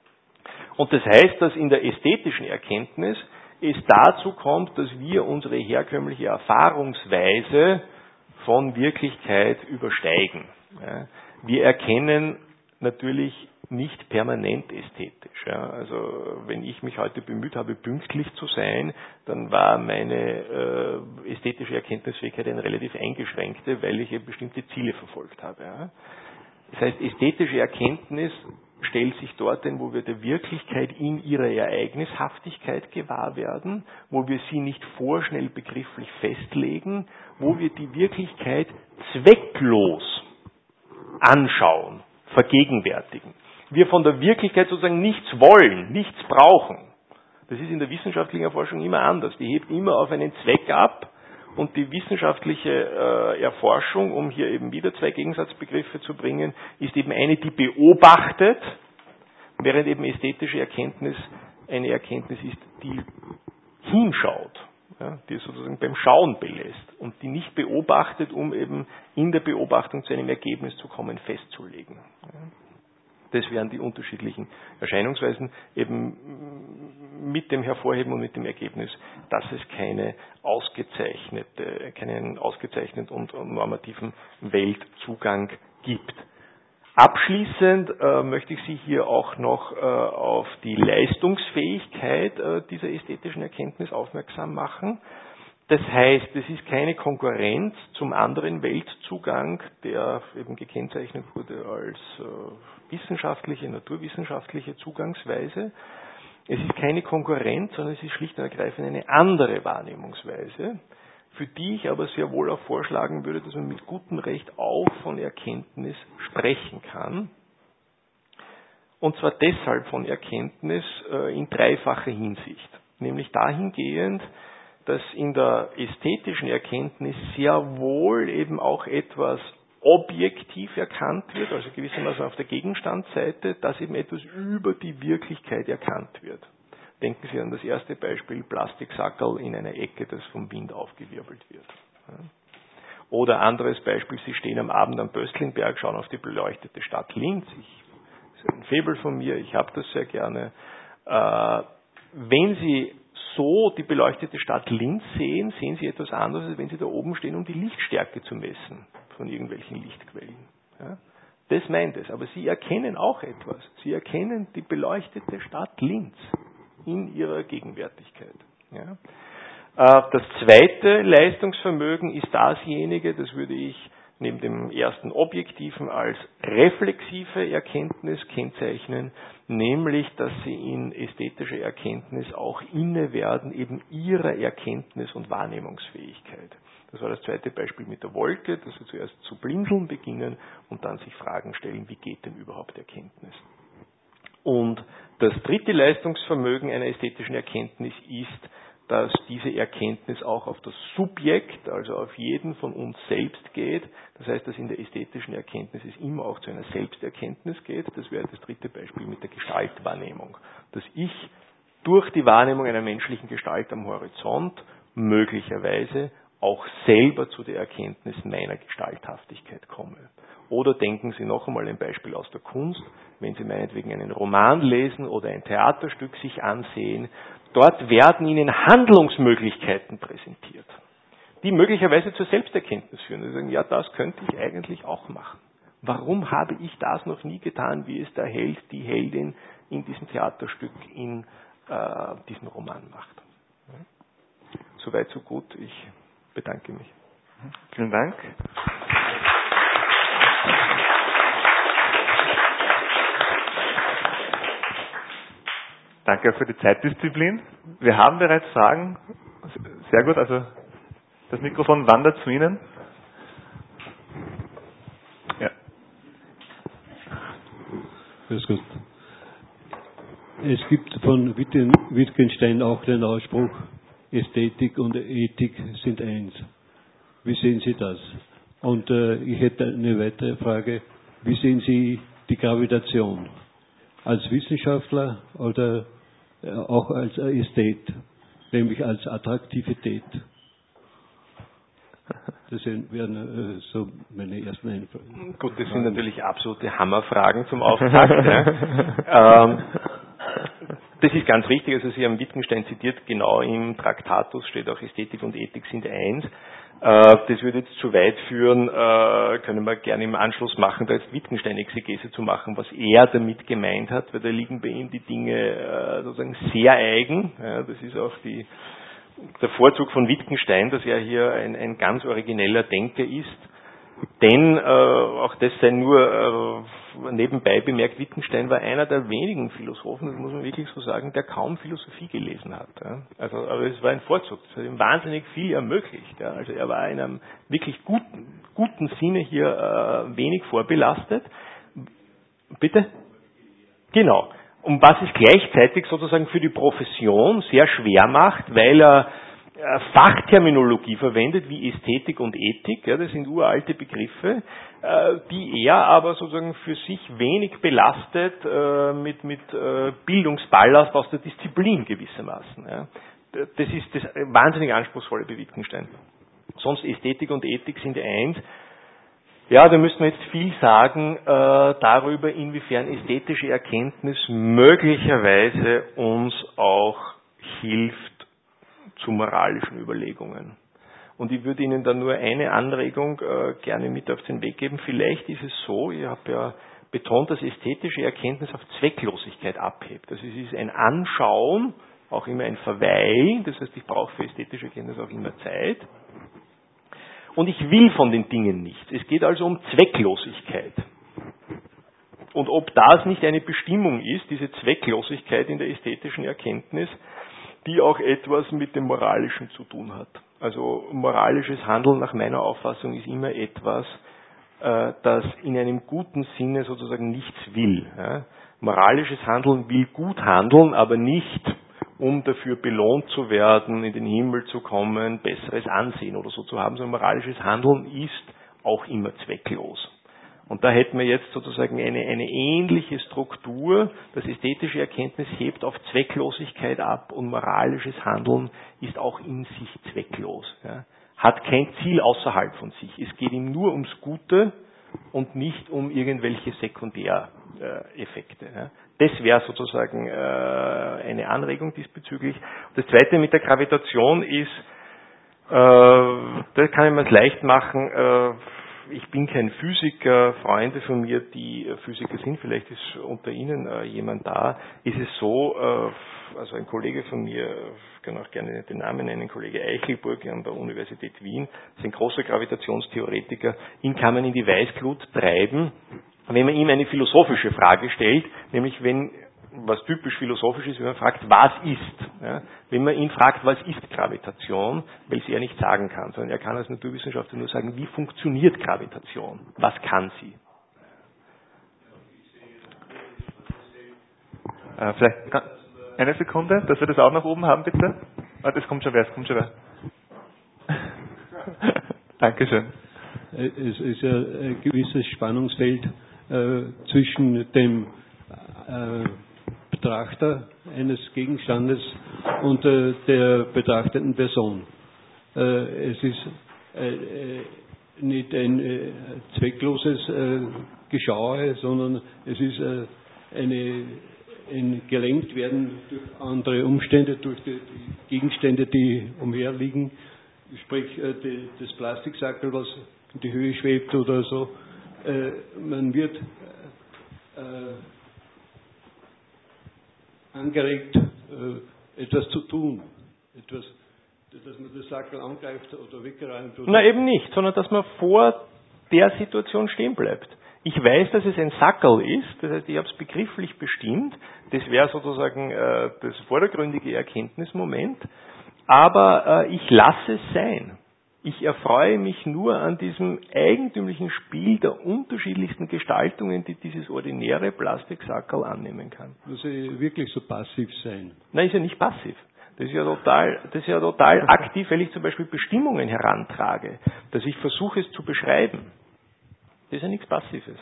S3: Und das heißt, dass in der ästhetischen Erkenntnis es dazu kommt, dass wir unsere herkömmliche Erfahrungsweise von Wirklichkeit übersteigen. Ja, wir erkennen natürlich nicht permanent ästhetisch. Ja. Also wenn ich mich heute bemüht habe, pünktlich zu sein, dann war meine ästhetische Erkenntnisfähigkeit eine relativ eingeschränkte, weil ich eben bestimmte Ziele verfolgt habe. Ja. Das heißt, ästhetische Erkenntnis stellt sich dorthin, wo wir der Wirklichkeit in ihrer Ereignishaftigkeit gewahr werden, wo wir sie nicht vorschnell begrifflich festlegen, wo wir die Wirklichkeit zwecklos anschauen, vergegenwärtigen. Wir von der Wirklichkeit sozusagen nichts wollen, nichts brauchen. Das ist in der wissenschaftlichen Erforschung immer anders. Die hebt immer auf einen Zweck ab. Und die wissenschaftliche Erforschung, um hier eben wieder zwei Gegensatzbegriffe zu bringen, ist eben eine, die beobachtet, während eben ästhetische Erkenntnis eine Erkenntnis ist, die hinschaut, ja, die sozusagen beim Schauen belässt und die nicht beobachtet, um eben in der Beobachtung zu einem Ergebnis zu kommen, festzulegen. Ja. Das wären die unterschiedlichen Erscheinungsweisen, eben mit dem Hervorheben und mit dem Ergebnis, dass es keinen ausgezeichneten und normativen Weltzugang gibt. Abschließend möchte ich Sie hier auch noch auf die Leistungsfähigkeit dieser ästhetischen Erkenntnis aufmerksam machen. Das heißt, es ist keine Konkurrenz zum anderen Weltzugang, der eben gekennzeichnet wurde als wissenschaftliche, naturwissenschaftliche Zugangsweise. Es ist keine Konkurrenz, sondern es ist schlicht und ergreifend eine andere Wahrnehmungsweise, für die ich aber sehr wohl auch vorschlagen würde, dass man mit gutem Recht auch von Erkenntnis sprechen kann. Und zwar deshalb von Erkenntnis in dreifacher Hinsicht. Nämlich dahingehend, dass in der ästhetischen Erkenntnis sehr wohl eben auch etwas objektiv erkannt wird, also gewissermaßen auf der Gegenstandsseite, dass eben etwas über die Wirklichkeit erkannt wird. Denken Sie an das erste Beispiel, Plastiksackerl in einer Ecke, das vom Wind aufgewirbelt wird. Oder anderes Beispiel, Sie stehen am Abend am Böstlingberg, schauen auf die beleuchtete Stadt Linz. Das ist ein Faible von mir, ich habe das sehr gerne. Wenn Sie so die beleuchtete Stadt Linz sehen, sehen Sie etwas anderes, als wenn Sie da oben stehen, um die Lichtstärke zu messen von irgendwelchen Lichtquellen. Ja? Das meint es. Aber Sie erkennen auch etwas. Sie erkennen die beleuchtete Stadt Linz in ihrer Gegenwärtigkeit. Ja? Das zweite Leistungsvermögen ist dasjenige, das würde ich neben dem ersten objektiven als reflexive Erkenntnis kennzeichnen, nämlich, dass sie in ästhetischer Erkenntnis auch inne werden, eben ihrer Erkenntnis- und Wahrnehmungsfähigkeit. Das war das zweite Beispiel mit der Wolke, dass sie zuerst zu blinzeln beginnen und dann sich Fragen stellen, wie geht denn überhaupt Erkenntnis? Und das dritte Leistungsvermögen einer ästhetischen Erkenntnis ist, dass diese Erkenntnis auch auf das Subjekt, also auf jeden von uns selbst geht. Das heißt, dass in der ästhetischen Erkenntnis es immer auch zu einer Selbsterkenntnis geht. Das wäre das dritte Beispiel mit der Gestaltwahrnehmung. Dass ich durch die Wahrnehmung einer menschlichen Gestalt am Horizont möglicherweise auch selber zu der Erkenntnis meiner Gestalthaftigkeit komme. Oder denken Sie noch einmal ein Beispiel aus der Kunst, wenn Sie meinetwegen einen Roman lesen oder ein Theaterstück sich ansehen, dort werden Ihnen Handlungsmöglichkeiten präsentiert, die möglicherweise zur Selbsterkenntnis führen. Sie sagen, ja, das könnte ich eigentlich auch machen. Warum habe ich das noch nie getan, wie es der Held, die Heldin in diesem Theaterstück, in diesem Roman macht? Soweit, so gut. Ich bedanke mich.
S2: Vielen Dank. Danke für die Zeitdisziplin. Wir haben bereits Fragen. Sehr gut, also das Mikrofon wandert zu Ihnen. Ja.
S4: Grüß Gott. Es gibt von Wittgenstein auch den Ausspruch, Ästhetik und Ethik sind eins. Wie sehen Sie das? Und ich hätte eine weitere Frage. Wie sehen Sie die Gravitation? Als Wissenschaftler oder auch als Ästhet, nämlich als Attraktivität? Das wären so meine ersten Einfragen.
S3: Gut, das sind natürlich absolute Hammerfragen zum Auftakt. Ja. Das ist ganz richtig, also Sie haben Wittgenstein zitiert, genau im Traktatus steht auch Ästhetik und Ethik sind eins. Das würde jetzt zu weit führen, können wir gerne im Anschluss machen, da jetzt Wittgenstein-Exegese zu machen, was er damit gemeint hat, weil da liegen bei ihm die Dinge sozusagen sehr eigen. Ja, das ist auch der Vorzug von Wittgenstein, dass er hier ein ganz origineller Denker ist. Denn, auch das sei nur nebenbei bemerkt, Wittgenstein war einer der wenigen Philosophen, das muss man wirklich so sagen, der kaum Philosophie gelesen hat. Ja. Also, aber es war ein Vorzug, das hat ihm wahnsinnig viel ermöglicht. Ja. Also er war in einem wirklich guten Sinne hier wenig vorbelastet. Bitte? Genau. Und was es gleichzeitig sozusagen für die Profession sehr schwer macht, weil er Fachterminologie verwendet wie Ästhetik und Ethik, ja, das sind uralte Begriffe, die er aber sozusagen für sich wenig belastet mit Bildungsballast aus der Disziplin gewissermaßen. Ja. Das ist das wahnsinnig Anspruchsvolle bei Wittgenstein. Sonst Ästhetik und Ethik sind eins. Ja, da müssten wir jetzt viel sagen darüber, inwiefern ästhetische Erkenntnis möglicherweise uns auch hilft zu moralischen Überlegungen. Und ich würde Ihnen da nur eine Anregung gerne mit auf den Weg geben. Vielleicht ist es so, ich habe ja betont, dass ästhetische Erkenntnis auf Zwecklosigkeit abhebt. Also es ist ein Anschauen, auch immer ein Verweilen, das heißt, ich brauche für ästhetische Erkenntnis auch immer Zeit. Und ich will von den Dingen nichts. Es geht also um Zwecklosigkeit. Und ob das nicht eine Bestimmung ist, diese Zwecklosigkeit in der ästhetischen Erkenntnis, die auch etwas mit dem Moralischen zu tun hat. Also moralisches Handeln nach meiner Auffassung ist immer etwas, das in einem guten Sinne sozusagen nichts will. Ja. Moralisches Handeln will gut handeln, aber nicht, um dafür belohnt zu werden, in den Himmel zu kommen, besseres Ansehen oder so zu haben, sondern moralisches Handeln ist auch immer zwecklos. Und da hätten wir jetzt sozusagen eine ähnliche Struktur. Das ästhetische Erkenntnis hebt auf Zwecklosigkeit ab und moralisches Handeln ist auch in sich zwecklos. Ja. Hat kein Ziel außerhalb von sich. Es geht ihm nur ums Gute und nicht um irgendwelche Sekundäreffekte. Ja. Das wäre sozusagen eine Anregung diesbezüglich. Das Zweite mit der Gravitation ist, da kann ich mir es leicht machen, ich bin kein Physiker, Freunde von mir, die Physiker sind, vielleicht ist unter Ihnen jemand da, ist es so, also ein Kollege von mir, ich kann auch gerne den Namen nennen, Kollege Eichelburg an der Universität Wien, ist ein großer Gravitationstheoretiker, ihn kann man in die Weißglut treiben, wenn man ihm eine philosophische Frage stellt, nämlich was typisch philosophisch ist, wenn man fragt, was ist? Ja, wenn man ihn fragt, was ist Gravitation, weil es er nicht sagen kann, sondern er kann als Naturwissenschaftler nur sagen, wie funktioniert Gravitation? Was kann sie?
S2: Vielleicht eine Sekunde, dass wir das auch nach oben haben, bitte. Das kommt schon wer. Dankeschön.
S4: Es ist ja ein gewisses Spannungsfeld zwischen dem Betrachter eines Gegenstandes und der betrachteten Person. Es ist nicht ein zweckloses Geschaue, sondern es ist ein gelenkt werden durch andere Umstände, durch die Gegenstände, die umherliegen, sprich das Plastiksackel, was in die Höhe schwebt oder so. Man wird angeregt, etwas zu tun, dass man das Sackel angreift oder wegräumt. Oder
S3: Na eben nicht, sondern dass man vor der Situation stehen bleibt. Ich weiß, dass es ein Sackerl ist, das heißt, ich habe es begrifflich bestimmt, das wäre sozusagen das vordergründige Erkenntnismoment, aber ich lasse es sein. Ich erfreue mich nur an diesem eigentümlichen Spiel der unterschiedlichsten Gestaltungen, die dieses ordinäre Plastiksackerl annehmen kann.
S4: Muss er wirklich so passiv sein?
S3: Nein, ist ja nicht passiv. Das ist ja total aktiv, weil ich zum Beispiel Bestimmungen herantrage, dass ich versuche, es zu beschreiben. Das ist ja nichts Passives.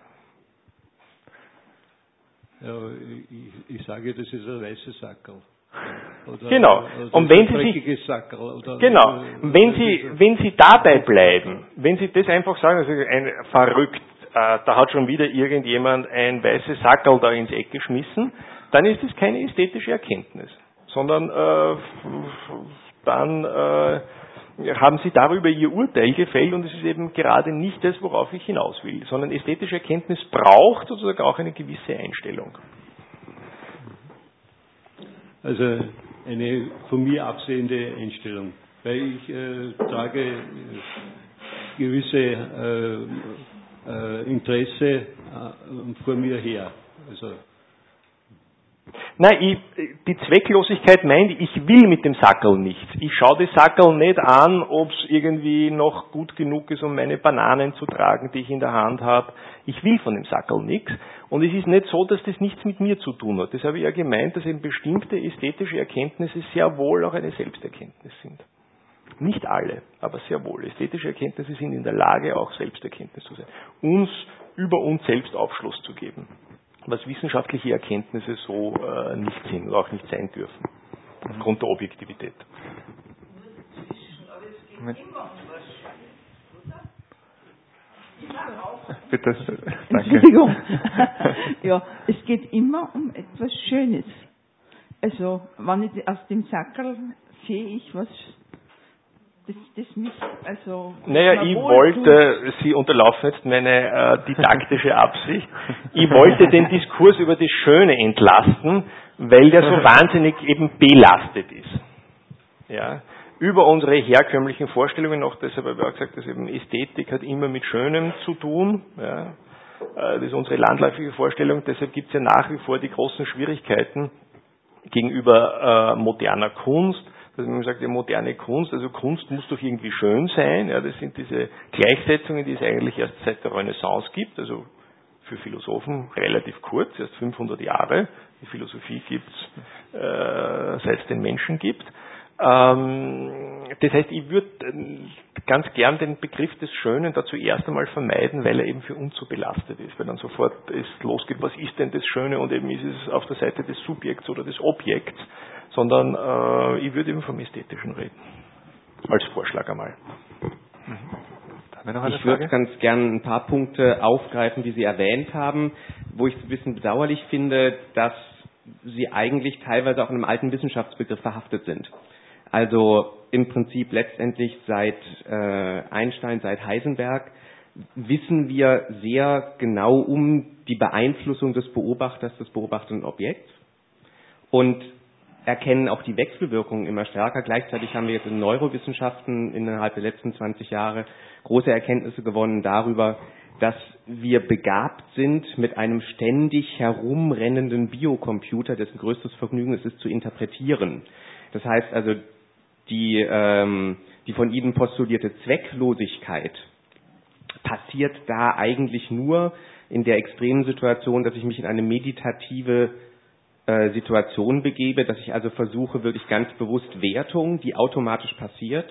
S4: Ja, ich sage, das ist ein weißes Sackerl. Oder,
S3: genau. Und wenn Sie sich, genau. Wenn Sie dabei bleiben, wenn Sie das einfach sagen, also verrückt, da hat schon wieder irgendjemand ein weißes Sackerl da ins Eck geschmissen, dann ist es keine ästhetische Erkenntnis, sondern dann haben Sie darüber Ihr Urteil gefällt und es ist eben gerade nicht das, worauf ich hinaus will, sondern ästhetische Erkenntnis braucht sozusagen auch eine gewisse Einstellung.
S4: Also eine von mir absehende Einstellung, weil ich trage gewisse Interesse vor mir her. Also
S3: Nein, die Zwecklosigkeit meint, ich will mit dem Sackerl nichts. Ich schaue das Sackerl nicht an, ob es irgendwie noch gut genug ist, um meine Bananen zu tragen, die ich in der Hand habe. Ich will von dem Sackerl nichts. Und es ist nicht so, dass das nichts mit mir zu tun hat. Das habe ich ja gemeint, dass eben bestimmte ästhetische Erkenntnisse sehr wohl auch eine Selbsterkenntnis sind. Nicht alle, aber sehr wohl. Ästhetische Erkenntnisse sind in der Lage, auch Selbsterkenntnis zu sein. Uns über uns selbst Aufschluss zu geben. Was wissenschaftliche Erkenntnisse so nicht sind oder auch nicht sein dürfen, aufgrund der Objektivität.
S2: Bitte, danke.
S5: Entschuldigung. Ja, es geht immer um etwas Schönes. Also, wenn ich aus dem Sackerl sehe ich was, das mich, also...
S3: Naja, ich wollte, Sie unterlaufen jetzt meine didaktische Absicht, ich wollte den Diskurs über das Schöne entlasten, weil der so wahnsinnig eben belastet ist. Ja, über unsere herkömmlichen Vorstellungen noch, deshalb habe ich auch gesagt, dass eben Ästhetik hat immer mit Schönem zu tun. Ja, das ist unsere landläufige Vorstellung, deshalb gibt es ja nach wie vor die großen Schwierigkeiten gegenüber moderner Kunst. Also man sagt ja moderne Kunst, also Kunst muss doch irgendwie schön sein. Ja, das sind diese Gleichsetzungen, die es eigentlich erst seit der Renaissance gibt, also für Philosophen relativ kurz, erst 500 Jahre. Die Philosophie gibt es, seit es den Menschen gibt. Das heißt, ich würde ganz gern den Begriff des Schönen dazu erst einmal vermeiden, weil er eben für uns so belastet ist, weil dann sofort es losgeht, was ist denn das Schöne und eben ist es auf der Seite des Subjekts oder des Objekts, sondern ich würde eben vom Ästhetischen reden. Als Vorschlag einmal.
S6: Ich würde ganz gern ein paar Punkte aufgreifen, die Sie erwähnt haben, wo ich es ein bisschen bedauerlich finde, dass sie eigentlich teilweise auch in einem alten Wissenschaftsbegriff verhaftet sind. Also im Prinzip letztendlich seit Einstein, seit Heisenberg wissen wir sehr genau um die Beeinflussung des Beobachters, des beobachtenden Objekts und erkennen auch die Wechselwirkungen immer stärker. Gleichzeitig haben wir jetzt in Neurowissenschaften innerhalb der letzten 20 Jahre große Erkenntnisse gewonnen darüber, dass wir begabt sind, mit einem ständig herumrennenden Biocomputer, dessen größtes Vergnügen es ist, zu interpretieren. Das heißt also, die von Ihnen postulierte Zwecklosigkeit passiert da eigentlich nur in der extremen Situation, dass ich mich in eine meditative Situation begebe, dass ich also versuche, wirklich ganz bewusst Wertung, die automatisch passiert,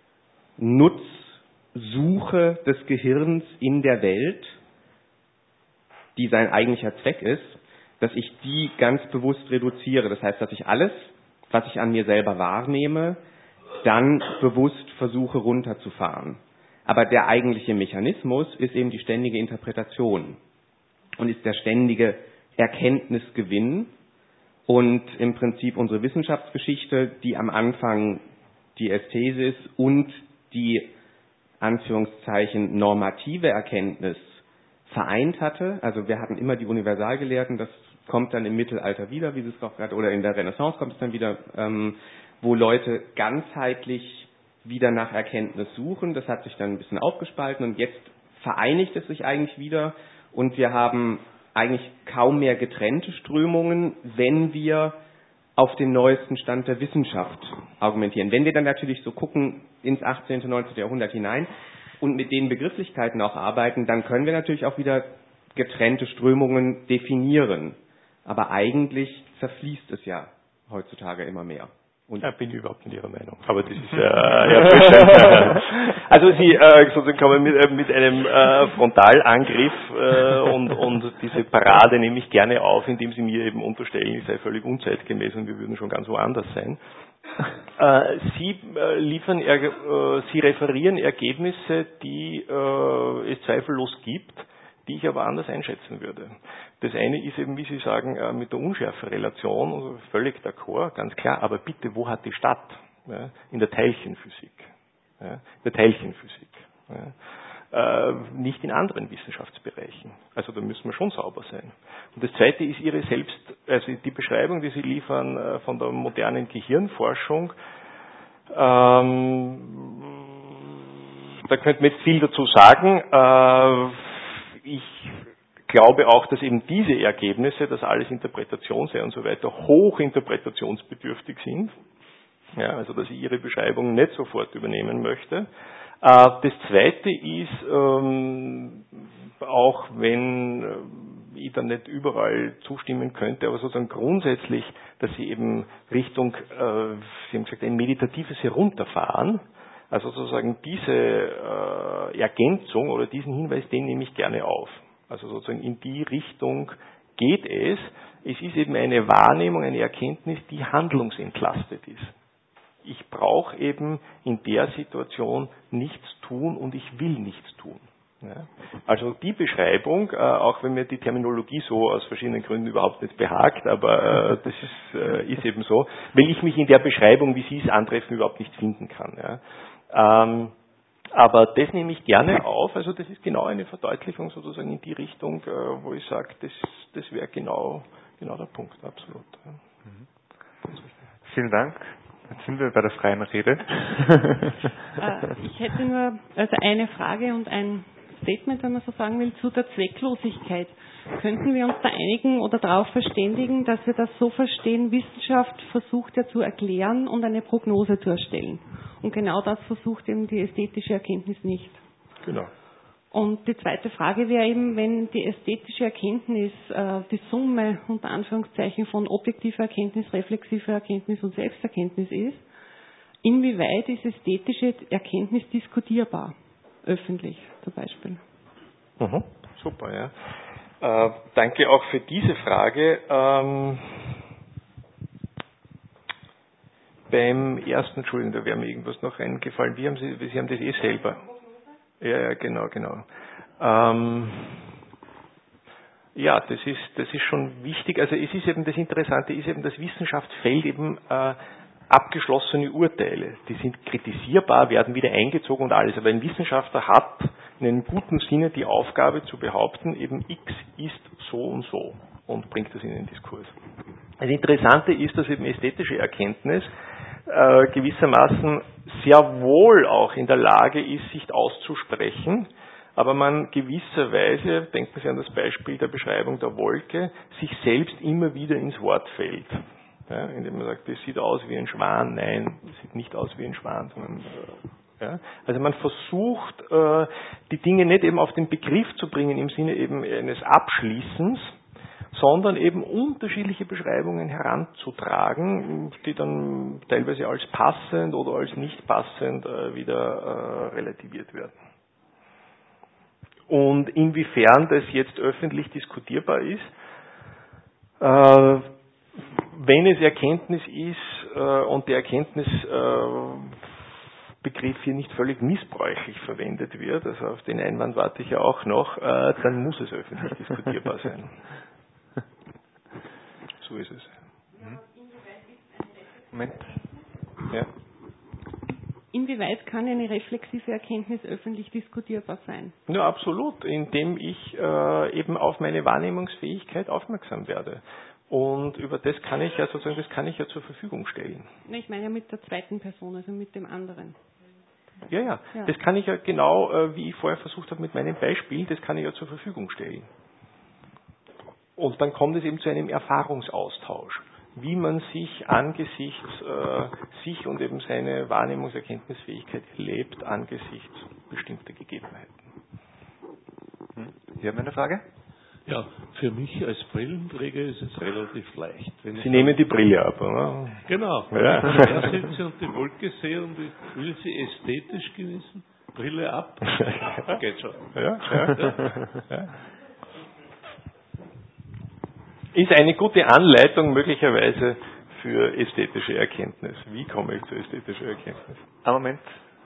S6: Nutzsuche des Gehirns in der Welt, die sein eigentlicher Zweck ist, dass ich die ganz bewusst reduziere. Das heißt, dass ich alles, was ich an mir selber wahrnehme, dann bewusst versuche runterzufahren. Aber der eigentliche Mechanismus ist eben die ständige Interpretation und ist der ständige Erkenntnisgewinn und im Prinzip unsere Wissenschaftsgeschichte, die am Anfang die Ästhesis und die Anführungszeichen normative Erkenntnis vereint hatte. Also wir hatten immer die Universalgelehrten, das kommt dann im Mittelalter wieder, wie Sie es auch gerade, oder in der Renaissance kommt es dann wieder, wo Leute ganzheitlich wieder nach Erkenntnis suchen. Das hat sich dann ein bisschen aufgespalten und jetzt vereinigt es sich eigentlich wieder und wir haben eigentlich kaum mehr getrennte Strömungen, wenn wir auf den neuesten Stand der Wissenschaft argumentieren. Wenn wir dann natürlich so gucken ins 18. und 19. Jahrhundert hinein und mit den Begrifflichkeiten auch arbeiten, dann können wir natürlich auch wieder getrennte Strömungen definieren. Aber eigentlich zerfließt es ja heutzutage immer mehr. Und
S3: bin ich überhaupt nicht Ihrer Meinung. Aber das ist ja also Sie sozusagen kommen mit einem Frontalangriff und diese Parade nehme ich gerne auf, indem Sie mir eben unterstellen, ich sei völlig unzeitgemäß und wir würden schon ganz woanders sein. Sie Sie referieren Ergebnisse, die es zweifellos gibt, die ich aber anders einschätzen würde. Das eine ist eben, wie Sie sagen, mit der Unschärferelation, also völlig d'accord, ganz klar, aber bitte, wo hat die statt? Ja, in der Teilchenphysik. Ja, in der Teilchenphysik. Ja, nicht in anderen Wissenschaftsbereichen. Also da müssen wir schon sauber sein. Und das zweite ist Ihre also die Beschreibung, die Sie liefern von der modernen Gehirnforschung. Da könnte man jetzt viel dazu sagen. Ich glaube auch, dass eben diese Ergebnisse, dass alles Interpretation sei und so weiter, hoch interpretationsbedürftig sind. Ja, also dass ich Ihre Beschreibung nicht sofort übernehmen möchte. Das Zweite ist, auch wenn ich dann nicht überall zustimmen könnte, aber sozusagen grundsätzlich, dass Sie eben Richtung, Sie haben gesagt, ein meditatives Herunterfahren, also sozusagen diese Ergänzung oder diesen Hinweis, den nehme ich gerne auf. Also sozusagen in die Richtung geht es. Es ist eben eine Wahrnehmung, eine Erkenntnis, die handlungsentlastet ist. Ich brauche eben in der Situation nichts tun und ich will nichts tun. Ja. Also die Beschreibung, auch wenn mir die Terminologie so aus verschiedenen Gründen überhaupt nicht behagt, aber das ist eben so, weil ich mich in der Beschreibung, wie Sie es antreffen, überhaupt nicht finden kann. Ja. Aber das nehme ich gerne auf, also das ist genau eine Verdeutlichung sozusagen in die Richtung, wo ich sage, das wäre genau der Punkt, absolut. Ja.
S2: Vielen Dank. Jetzt sind wir bei der freien Rede.
S7: Ich hätte nur eine Frage und ein Statement, wenn man so sagen will, zu der Zwecklosigkeit. Könnten wir uns da einigen oder darauf verständigen, dass wir das so verstehen, Wissenschaft versucht ja zu erklären und eine Prognose zu erstellen. Und genau das versucht eben die ästhetische Erkenntnis nicht.
S3: Genau.
S7: Und die zweite Frage wäre eben, wenn die ästhetische Erkenntnis die Summe unter Anführungszeichen von objektiver Erkenntnis, reflexiver Erkenntnis und Selbsterkenntnis ist, inwieweit ist ästhetische Erkenntnis diskutierbar, öffentlich zum Beispiel?
S3: Super, ja. Danke auch für diese Frage. Beim ersten, Entschuldigung, da wäre mir irgendwas noch eingefallen. Sie haben das selber. Ja, genau. Ja, das ist schon wichtig. Also es ist eben das Interessante, ist eben, dass Wissenschaft fällt eben abgeschlossene Urteile. Die sind kritisierbar, werden wieder eingezogen und alles. Aber ein Wissenschaftler hat in einem guten Sinne die Aufgabe zu behaupten, eben X ist so und so und bringt das in den Diskurs. Das Interessante ist, dass eben ästhetische Erkenntnis gewissermaßen sehr wohl auch in der Lage ist, sich auszusprechen, aber man gewisserweise, denken Sie an das Beispiel der Beschreibung der Wolke, sich selbst immer wieder ins Wort fällt. Ja, indem man sagt, das sieht aus wie ein Schwan. Nein, das sieht nicht aus wie ein Schwan, sondern ja. Also man versucht, die Dinge nicht eben auf den Begriff zu bringen im Sinne eben eines Abschließens, sondern eben unterschiedliche Beschreibungen heranzutragen, die dann teilweise als passend oder als nicht passend wieder relativiert werden. Und inwiefern das jetzt öffentlich diskutierbar ist, wenn es Erkenntnis ist und der Erkenntnisbegriff hier nicht völlig missbräuchlich verwendet wird, also auf den Einwand warte ich ja auch noch, dann muss es öffentlich diskutierbar sein. So ist es. Moment. Ja.
S7: Inwieweit kann eine reflexive Erkenntnis öffentlich diskutierbar sein?
S3: Ja, absolut, indem ich eben auf meine Wahrnehmungsfähigkeit aufmerksam werde. Und über das kann ich ja sozusagen, das kann ich ja zur Verfügung stellen.
S7: Ich meine ja mit der zweiten Person, also mit dem anderen.
S3: Ja. Das kann ich ja genau, wie ich vorher versucht habe mit meinem Beispiel, das kann ich ja zur Verfügung stellen. Und dann kommt es eben zu einem Erfahrungsaustausch, wie man sich angesichts sich und eben seine Wahrnehmungserkenntnisfähigkeit lebt angesichts bestimmter Gegebenheiten.
S2: Sie haben eine Frage?
S8: Ja, für mich als Brillenträger ist es relativ leicht.
S3: Sie nehmen die Brille ab, oder?
S8: Genau.
S3: Ja.
S8: Wenn ich da sitze und die Wolke sehe und ich will sie ästhetisch genießen, Brille ab, geht schon.
S3: Ja. Ist eine gute Anleitung möglicherweise für ästhetische Erkenntnis. Wie komme ich zu ästhetischer Erkenntnis?
S2: Moment.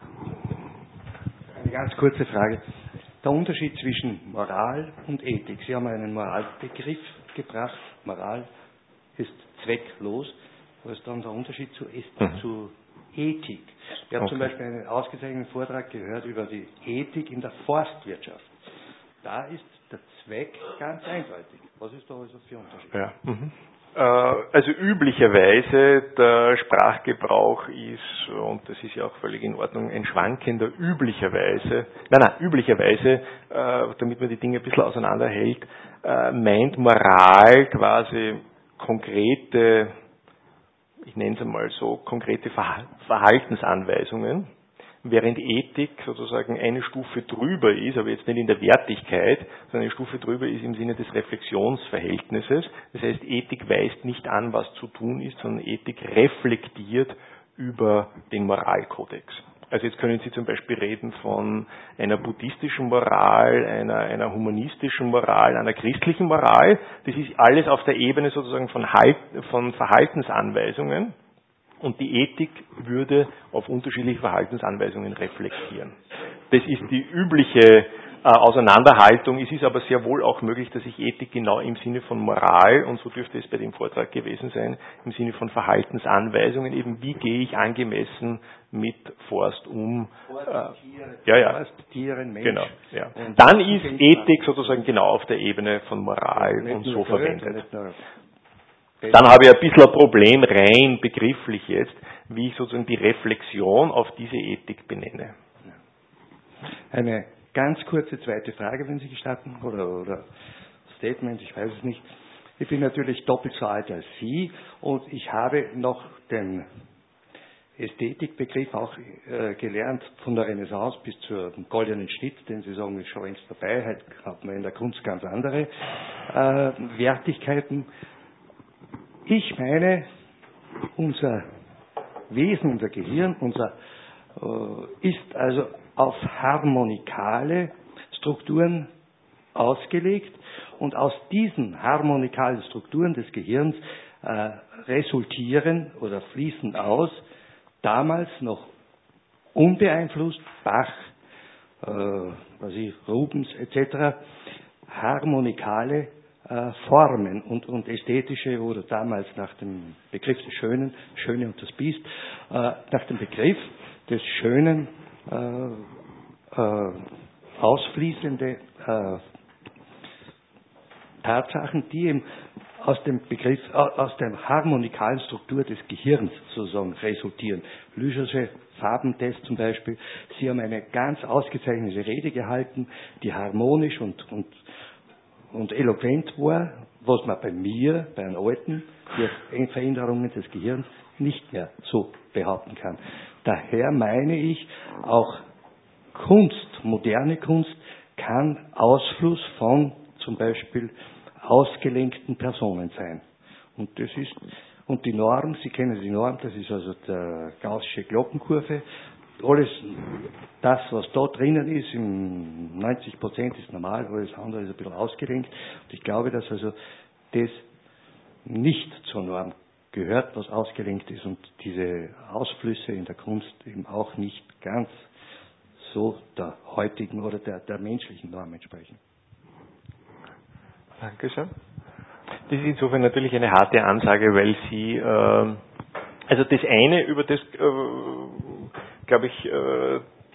S9: Eine ganz kurze Frage. Der Unterschied zwischen Moral und Ethik. Sie haben einen Moralbegriff gebracht. Moral ist zwecklos. Was ist dann der Unterschied zu Ethik? Ich habe zum Beispiel einen ausgezeichneten Vortrag gehört über die Ethik in der Forstwirtschaft. Da ist der Zweck ganz eindeutig. Was ist da also für Unterschied?
S3: Ja. Also üblicherweise der Sprachgebrauch ist, und das ist ja auch völlig in Ordnung, ein schwankender üblicherweise, damit man die Dinge ein bisschen auseinanderhält, meint Moral quasi konkrete, ich nenne es einmal so, konkrete Verhaltensanweisungen, während Ethik sozusagen eine Stufe drüber ist, aber jetzt nicht in der Wertigkeit, sondern eine Stufe drüber ist im Sinne des Reflexionsverhältnisses. Das heißt, Ethik weist nicht an, was zu tun ist, sondern Ethik reflektiert über den Moralkodex. Also jetzt können Sie zum Beispiel reden von einer buddhistischen Moral, einer humanistischen Moral, einer christlichen Moral. Das ist alles auf der Ebene sozusagen von Verhaltensanweisungen. Und die Ethik würde auf unterschiedliche Verhaltensanweisungen reflektieren. Das ist die übliche Auseinanderhaltung. Es ist aber sehr wohl auch möglich, dass ich Ethik genau im Sinne von Moral, und so dürfte es bei dem Vortrag gewesen sein, im Sinne von Verhaltensanweisungen, eben wie gehe ich angemessen mit Forst um.
S9: Tieren, Mensch.
S3: Genau, ja. Dann ist Ethik sozusagen genau auf der Ebene von Moral und so verwendet. Dann habe ich ein bisschen ein Problem rein begrifflich jetzt, wie ich sozusagen die Reflexion auf diese Ethik benenne.
S9: Eine ganz kurze zweite Frage, wenn Sie gestatten, oder Statement, ich weiß es nicht. Ich bin natürlich doppelt so alt als Sie und ich habe noch den Ästhetikbegriff auch gelernt von der Renaissance bis zum goldenen Schnitt, den Sie sagen, ist schon längst vorbei. Heute hat man in der Kunst ganz andere Wertigkeiten. Ich meine, unser Wesen, unser Gehirn, ist also auf harmonikale Strukturen ausgelegt und aus diesen harmonikalen Strukturen des Gehirns resultieren oder fließen aus, damals noch unbeeinflusst, Bach, Rubens etc., harmonikale Formen und ästhetische, oder damals nach dem Begriff des Schönen, Schöne und das Biest, nach dem Begriff des Schönen ausfließende Tatsachen, die eben aus dem Begriff, aus der harmonikalen Struktur des Gehirns sozusagen resultieren. Lüschersche Farbentest zum Beispiel. Sie haben eine ganz ausgezeichnete Rede gehalten, die harmonisch und eloquent war, was man bei mir, bei einem Alten, durch Veränderungen des Gehirns nicht mehr so behaupten kann. Daher meine ich, auch Kunst, moderne Kunst, kann Ausfluss von zum Beispiel ausgelenkten Personen sein. Und die Norm, Sie kennen die Norm, das ist also der gaußsche Glockenkurve. Alles, das, was da drinnen ist, 90% ist normal, alles andere ist ein bisschen ausgelenkt. Und ich glaube, dass also das nicht zur Norm gehört, was ausgelenkt ist, und diese Ausflüsse in der Kunst eben auch nicht ganz so der heutigen oder der menschlichen Norm entsprechen.
S3: Dankeschön. Das ist insofern natürlich eine harte Ansage, weil Sie, also das eine, über das, glaube ich,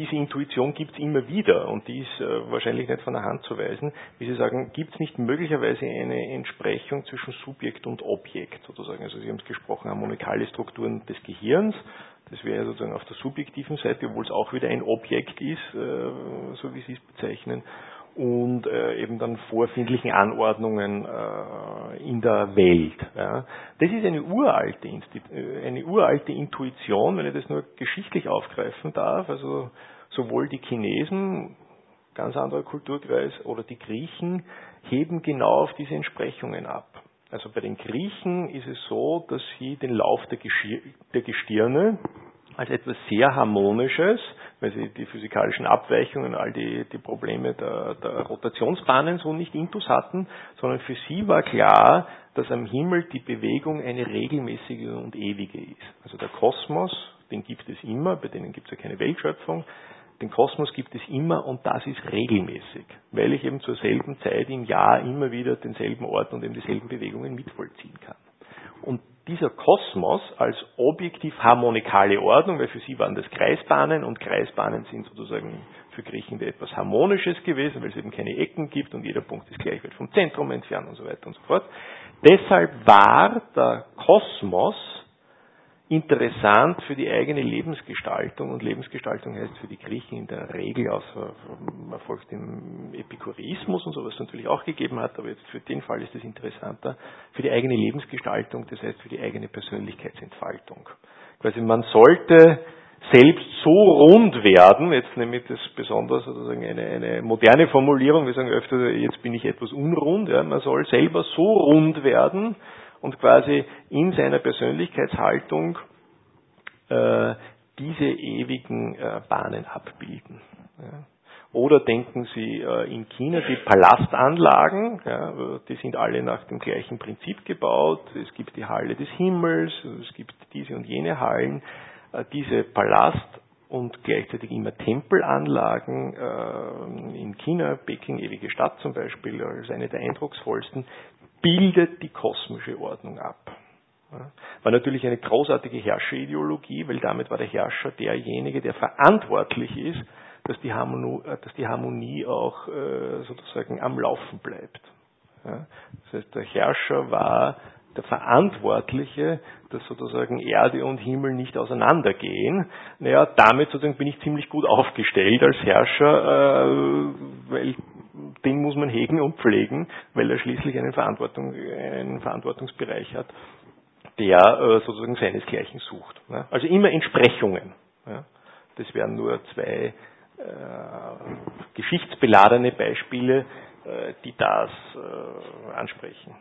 S3: diese Intuition gibt es immer wieder und die ist wahrscheinlich nicht von der Hand zu weisen. Wie Sie sagen, gibt es nicht möglicherweise eine Entsprechung zwischen Subjekt und Objekt sozusagen? Also Sie haben es gesprochen, harmonikale Strukturen des Gehirns. Das wäre sozusagen auf der subjektiven Seite, obwohl es auch wieder ein Objekt ist, so wie Sie es bezeichnen. Und eben dann vorfindlichen Anordnungen in der Welt. Ja. Das ist eine uralte Intuition, wenn ich das nur geschichtlich aufgreifen darf. Also sowohl die Chinesen, ganz anderer Kulturkreis, oder die Griechen heben genau auf diese Entsprechungen ab. Also bei den Griechen ist es so, dass sie den Lauf der Gestirne als etwas sehr Harmonisches, weil sie die physikalischen Abweichungen, all die Probleme der Rotationsbahnen so nicht intus hatten, sondern für sie war klar, dass am Himmel die Bewegung eine regelmäßige und ewige ist. Also der Kosmos, den gibt es immer, bei denen gibt es ja keine Weltschöpfung, den Kosmos gibt es immer und das ist regelmäßig, weil ich eben zur selben Zeit im Jahr immer wieder denselben Ort und eben dieselben Bewegungen mitvollziehen kann. Und dieser Kosmos als objektiv harmonikale Ordnung, weil für sie waren das Kreisbahnen und Kreisbahnen sind sozusagen für Griechen etwas Harmonisches gewesen, weil es eben keine Ecken gibt und jeder Punkt ist gleich weit vom Zentrum entfernt und so weiter und so fort. Deshalb war der Kosmos interessant für die eigene Lebensgestaltung und Lebensgestaltung heißt für die Griechen in der Regel erfolgt im Epikureismus und so, was es natürlich auch gegeben hat, aber jetzt für den Fall ist es interessanter, für die eigene Lebensgestaltung, das heißt für die eigene Persönlichkeitsentfaltung. Quasi man sollte selbst so rund werden, jetzt nehme ich das besonders sozusagen eine moderne Formulierung, wir sagen öfter, jetzt bin ich etwas unrund, ja, man soll selber so rund werden, und quasi in seiner Persönlichkeitshaltung diese ewigen Bahnen abbilden. Ja. Oder denken Sie in China die Palastanlagen, ja, die sind alle nach dem gleichen Prinzip gebaut. Es gibt die Halle des Himmels, es gibt diese und jene Hallen. Diese Palast- und gleichzeitig immer Tempelanlagen in China, Peking, ewige Stadt zum Beispiel, als eine der eindrucksvollsten, bildet die kosmische Ordnung ab. War natürlich eine großartige Herrscherideologie, weil damit war der Herrscher derjenige, der verantwortlich ist, dass die Harmonie auch sozusagen am Laufen bleibt. Das heißt, der Herrscher war der Verantwortliche, dass sozusagen Erde und Himmel nicht auseinandergehen. Naja, damit sozusagen bin ich ziemlich gut aufgestellt als Herrscher, weil den muss man hegen und pflegen, weil er schließlich einen Verantwortungsbereich hat, der sozusagen seinesgleichen sucht. Also immer Entsprechungen. Das wären nur zwei geschichtsbeladene Beispiele, die das ansprechen.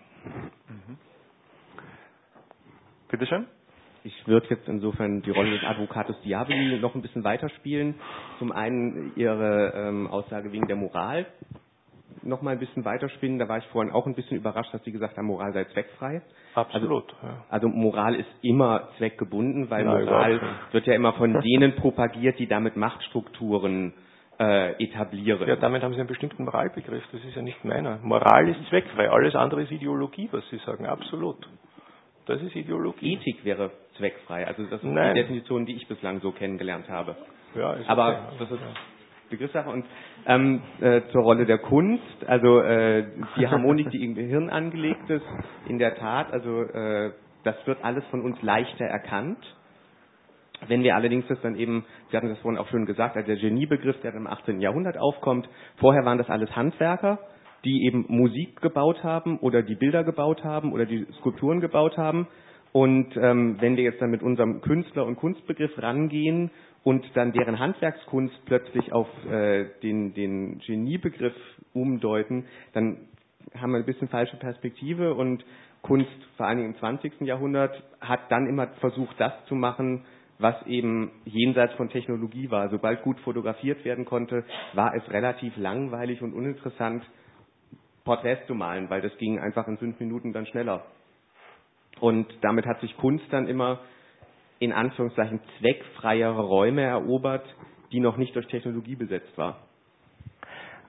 S3: Bitte schön.
S6: Ich würde jetzt insofern die Rolle des Advocatus Diaboli noch ein bisschen weiterspielen. Zum einen Ihre Aussage wegen der Moral noch mal ein bisschen weiterspinnen. Da war ich vorhin auch ein bisschen überrascht, dass Sie gesagt haben, Moral sei zweckfrei.
S3: Absolut.
S6: Also Moral ist immer zweckgebunden, weil Moral wird ja immer von denen propagiert, die damit Machtstrukturen etablieren.
S3: Ja, damit haben Sie einen bestimmten Moralbegriff. Das ist ja nicht meiner. Moral ist zweckfrei. Alles andere ist Ideologie, was Sie sagen. Absolut. Das ist Ideologie.
S6: Ethik wäre zweckfrei. Also das ist die Definition, die ich bislang so kennengelernt habe.
S3: Ja, ist
S6: aber
S3: okay.
S6: Das ist Begriffssache. Und zur Rolle der Kunst, also die Harmonik, die im Gehirn angelegt ist, in der Tat, also das wird alles von uns leichter erkannt. Wenn wir allerdings das dann eben, Sie hatten das vorhin auch schon gesagt, also der Geniebegriff, der im 18. Jahrhundert aufkommt, vorher waren das alles Handwerker, die eben Musik gebaut haben oder die Bilder gebaut haben oder die Skulpturen gebaut haben. Und wenn wir jetzt dann mit unserem Künstler- und Kunstbegriff rangehen und dann deren Handwerkskunst plötzlich auf den Geniebegriff umdeuten, dann haben wir ein bisschen falsche Perspektive und Kunst, vor allen Dingen im 20. Jahrhundert, hat dann immer versucht, das zu machen, was eben jenseits von Technologie war. Sobald gut fotografiert werden konnte, war es relativ langweilig und uninteressant, Porträts zu malen, weil das ging einfach in 5 Minuten dann schneller. Und damit hat sich Kunst dann immer in Anführungszeichen zweckfreiere Räume erobert, die noch nicht durch Technologie besetzt war.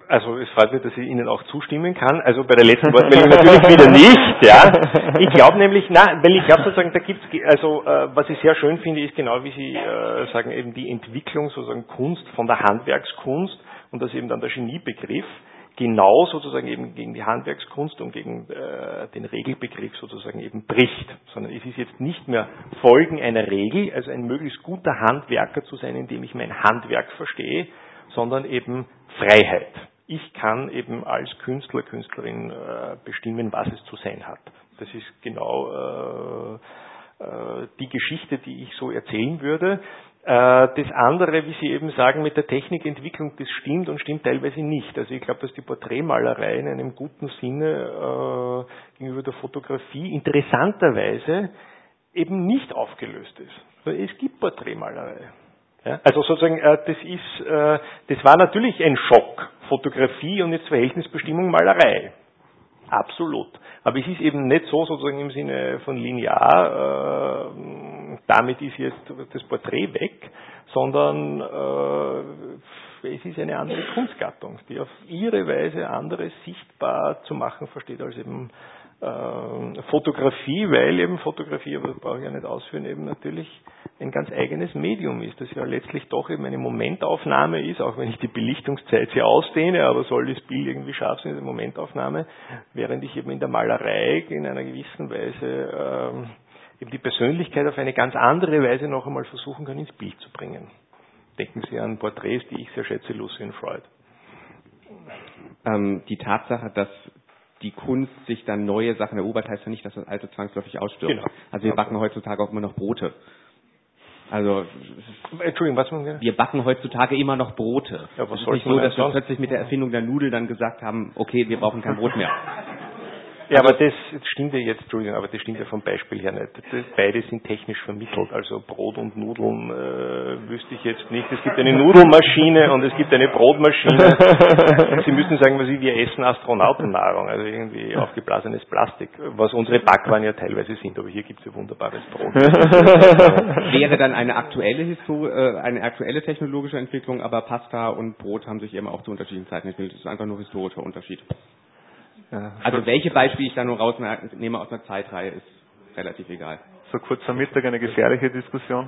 S3: Also es freut mich, dass ich Ihnen auch zustimmen kann. Also bei der letzten Wortmeldung natürlich wieder nicht. Ja, ich glaube nämlich, weil ich glaube sozusagen, da gibt's was ich sehr schön finde, ist genau wie Sie sagen eben die Entwicklung sozusagen Kunst von der Handwerkskunst und dass eben dann der Geniebegriff genau sozusagen eben gegen die Handwerkskunst und gegen den Regelbegriff sozusagen eben bricht, sondern es ist jetzt nicht mehr Folgen einer Regel, also ein möglichst guter Handwerker zu sein, indem ich mein Handwerk verstehe, sondern eben Freiheit. Ich kann eben als Künstler, Künstlerin bestimmen, was es zu sein hat. Das ist genau die Geschichte, die ich so erzählen würde. Das andere, wie Sie eben sagen, mit der Technikentwicklung, das stimmt und stimmt teilweise nicht. Also ich glaube, dass die Porträtmalerei in einem guten Sinne gegenüber der Fotografie interessanterweise eben nicht aufgelöst ist. Weil es gibt Porträtmalerei. Ja, also sozusagen, das war natürlich ein Schock, Fotografie und jetzt Verhältnisbestimmung Malerei. Absolut. Aber es ist eben nicht so sozusagen im Sinne von linear, damit ist jetzt das Porträt weg, sondern es ist eine andere Kunstgattung, die auf ihre Weise anderes sichtbar zu machen versteht als eben Fotografie, weil eben Fotografie, aber das brauche ich ja nicht ausführen, eben natürlich ein ganz eigenes Medium ist, das ja letztlich doch eben eine Momentaufnahme ist, auch wenn ich die Belichtungszeit sehr ausdehne, aber soll das Bild irgendwie scharf sein, eine Momentaufnahme, während ich eben in der Malerei in einer gewissen Weise eben die Persönlichkeit auf eine ganz andere Weise noch einmal versuchen kann, ins Bild zu bringen. Denken Sie an Porträts, die ich sehr schätze, Lucian Freud.
S6: Die Tatsache, dass die Kunst sich dann neue Sachen erobert, heißt ja nicht, dass das Alte zwangsläufig ausstirbt. Genau. Also wir backen heutzutage auch immer noch Brote. Also
S3: Entschuldigung, was man
S6: wir backen heutzutage immer noch Brote. Ja, was es ist nicht so, dass wir plötzlich mit der Erfindung der Nudel dann gesagt haben, okay, wir brauchen kein Brot mehr.
S3: Ja, aber das stimmt ja jetzt, Entschuldigung, aber das stimmt ja vom Beispiel her nicht. Beide sind technisch vermittelt, also Brot und Nudeln wüsste ich jetzt nicht. Es gibt eine Nudelmaschine und es gibt eine Brotmaschine. Sie müssen sagen, wir essen Astronautennahrung, also irgendwie aufgeblasenes Plastik, was unsere Backwaren ja teilweise sind, aber hier gibt es ja wunderbares Brot.
S6: Wäre dann eine aktuelle technologische Entwicklung, aber Pasta und Brot haben sich eben auch zu unterschiedlichen Zeiten entwickelt. Das ist einfach nur historischer Unterschied. Ja, also welche Beispiele ich da nur rausnehme aus einer Zeitreihe, ist relativ egal.
S2: So kurz am Mittag eine gefährliche Diskussion.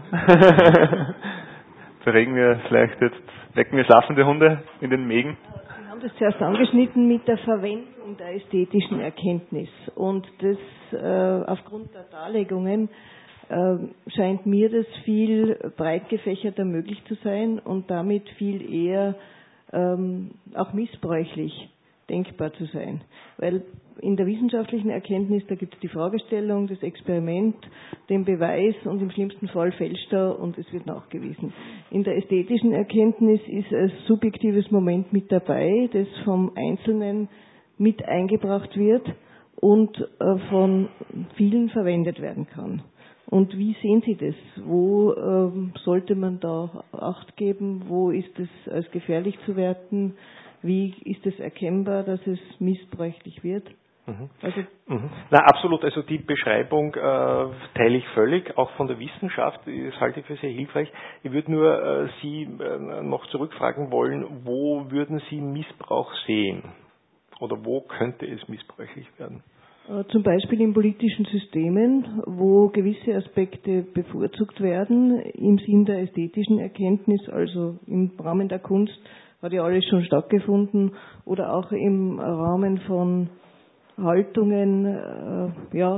S2: Wecken wir schlafende Hunde in den Mägen?
S10: Sie haben das zuerst angeschnitten mit der Verwendung der ästhetischen Erkenntnis. Und das aufgrund der Darlegungen scheint mir das viel breit gefächerter möglich zu sein und damit viel eher auch missbräuchlich denkbar zu sein. Weil in der wissenschaftlichen Erkenntnis, da gibt es die Fragestellung, das Experiment, den Beweis und im schlimmsten Fall fälscht er und es wird nachgewiesen. In der ästhetischen Erkenntnis ist ein subjektives Moment mit dabei, das vom Einzelnen mit eingebracht wird und von vielen verwendet werden kann. Und wie sehen Sie das? Wo sollte man da Acht geben? Wo ist es als gefährlich zu werten? Wie ist es erkennbar, dass es missbräuchlich wird? Also
S3: Na, absolut. Also die Beschreibung teile ich völlig, auch von der Wissenschaft. Das halte ich für sehr hilfreich. Ich würde nur Sie noch zurückfragen wollen, wo würden Sie Missbrauch sehen? Oder wo könnte es missbräuchlich werden?
S10: Zum Beispiel in politischen Systemen, wo gewisse Aspekte bevorzugt werden, im Sinn der ästhetischen Erkenntnis, also im Rahmen der Kunst, hat ja alles schon stattgefunden, oder auch im Rahmen von Haltungen,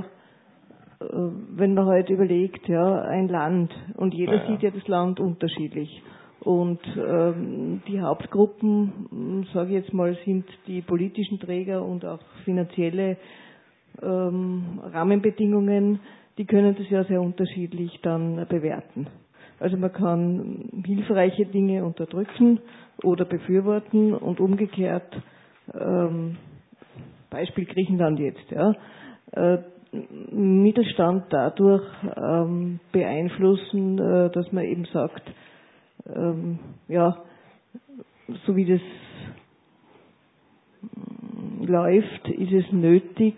S10: wenn man halt überlegt, ein Land, und jeder sieht ja das Land unterschiedlich. Und die Hauptgruppen, sage ich jetzt mal, sind die politischen Träger und auch finanzielle Rahmenbedingungen, die können das ja sehr unterschiedlich dann bewerten. Also man kann hilfreiche Dinge unterdrücken oder befürworten und umgekehrt, Beispiel Griechenland jetzt, Mittelstand dadurch beeinflussen, dass man eben sagt, so wie das läuft, ist es nötig,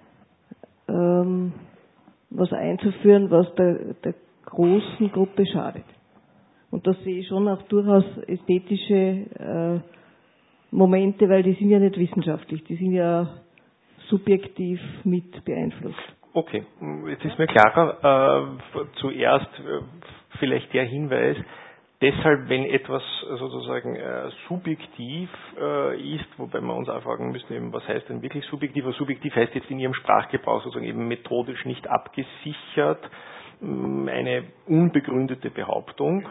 S10: was einzuführen, was der großen Gruppe schadet. Und da sehe ich schon auch durchaus ästhetische Momente, weil die sind ja nicht wissenschaftlich, die sind ja subjektiv mit beeinflusst.
S3: Okay, jetzt ist mir klarer. Zuerst vielleicht der Hinweis, deshalb, wenn etwas sozusagen subjektiv ist, wobei wir uns auch fragen müssen, eben, was heißt denn wirklich subjektiv? Also subjektiv heißt jetzt in Ihrem Sprachgebrauch sozusagen eben methodisch nicht abgesichert, eine unbegründete Behauptung,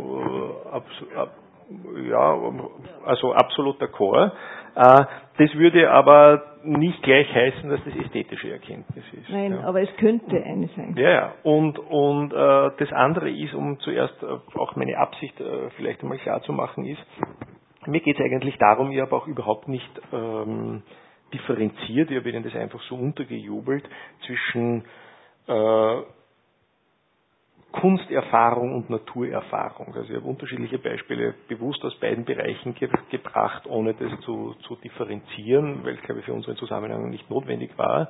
S3: also absoluter Chor. Das würde aber nicht gleich heißen, dass das ästhetische Erkenntnis ist.
S10: Nein, aber es könnte eine sein.
S3: Ja. Und das andere ist, um zuerst auch meine Absicht vielleicht einmal klar zu machen, ist, mir geht es eigentlich darum, ich habe auch überhaupt nicht differenziert, ich habe Ihnen das einfach so untergejubelt, zwischen Kunsterfahrung und Naturerfahrung. Also ich habe unterschiedliche Beispiele bewusst aus beiden Bereichen gebracht, ohne das zu differenzieren, weil es, glaube ich, für unseren Zusammenhang nicht notwendig war.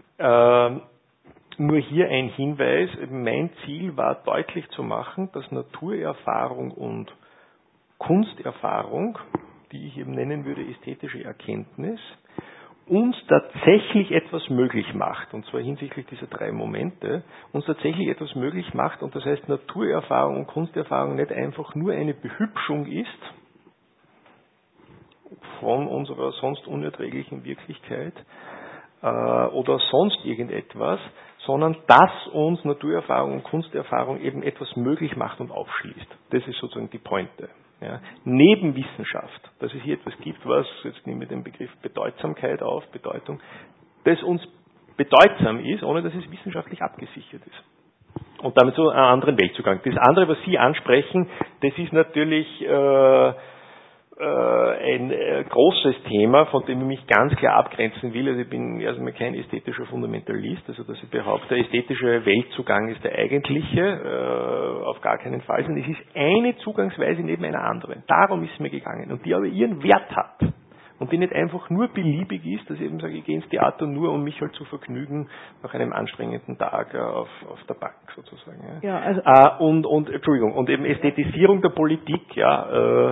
S3: Nur hier ein Hinweis, mein Ziel war deutlich zu machen, dass Naturerfahrung und Kunsterfahrung, die ich eben nennen würde ästhetische Erkenntnis, uns tatsächlich etwas möglich macht, und zwar hinsichtlich dieser 3 Momente, uns tatsächlich etwas möglich macht, und das heißt Naturerfahrung und Kunsterfahrung nicht einfach nur eine Behübschung ist von unserer sonst unerträglichen Wirklichkeit oder sonst irgendetwas, sondern dass uns Naturerfahrung und Kunsterfahrung eben etwas möglich macht und aufschließt. Das ist sozusagen die Pointe. Ja, neben Wissenschaft, dass es hier etwas gibt, was, jetzt nehmen wir den Begriff Bedeutsamkeit auf, Bedeutung, das uns bedeutsam ist, ohne dass es wissenschaftlich abgesichert ist. Und damit so einen anderen Weltzugang. Das andere, was Sie ansprechen, das ist natürlich ein großes Thema, von dem ich mich ganz klar abgrenzen will. Also ich bin erstmal kein ästhetischer Fundamentalist, also dass ich behaupte, der ästhetische Weltzugang ist der eigentliche, auf gar keinen Fall. Und es ist eine Zugangsweise neben einer anderen. Darum ist es mir gegangen. Und die aber ihren Wert hat. Und die nicht einfach nur beliebig ist, dass ich eben sage, ich gehe ins Theater nur, um mich halt zu vergnügen nach einem anstrengenden Tag auf der Bank sozusagen. Ja, also und eben Ästhetisierung der Politik, ja,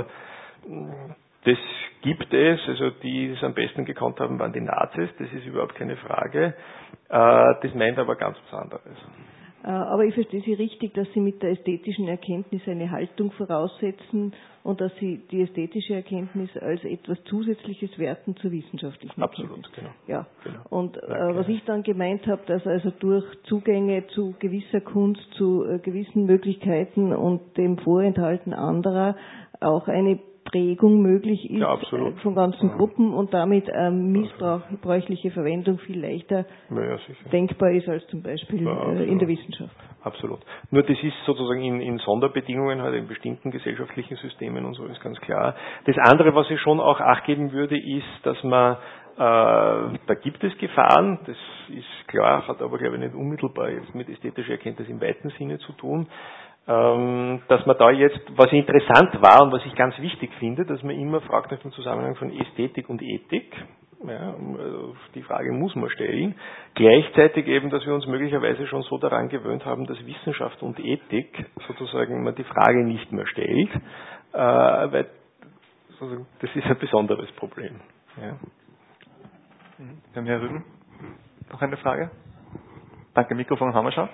S3: das gibt es, also die es am besten gekonnt haben, waren die Nazis, das ist überhaupt keine Frage. Das meint aber ganz was anderes.
S10: Aber ich verstehe Sie richtig, dass Sie mit der ästhetischen Erkenntnis eine Haltung voraussetzen und dass Sie die ästhetische Erkenntnis als etwas Zusätzliches werten zur wissenschaftlichen Erkenntnis.
S3: Absolut, genau.
S10: Ja.
S3: Genau.
S10: Und was ich dann gemeint habe, dass also durch Zugänge zu gewisser Kunst, zu gewissen Möglichkeiten und dem Vorenthalten anderer auch eine Prägung möglich ist, ja, von ganzen Gruppen und damit missbräuchliche Verwendung viel leichter denkbar ist als zum Beispiel in der Wissenschaft.
S3: Absolut. Nur das ist sozusagen in Sonderbedingungen, halt in bestimmten gesellschaftlichen Systemen und so ist ganz klar. Das andere, was ich schon auch Acht geben würde, ist, dass man da gibt es Gefahren, das ist klar, hat aber, glaube ich, nicht unmittelbar jetzt mit ästhetischer Erkenntnis im weiten Sinne zu tun. Dass man da jetzt, was interessant war und was ich ganz wichtig finde, dass man immer fragt nach dem Zusammenhang von Ästhetik und Ethik. Ja, die Frage muss man stellen. Gleichzeitig eben, dass wir uns möglicherweise schon so daran gewöhnt haben, dass Wissenschaft und Ethik sozusagen man die Frage nicht mehr stellt, weil das ist ein besonderes Problem. Ja.
S2: Wir haben Herr Rüben noch eine Frage. Danke, Mikrofon haben wir schon.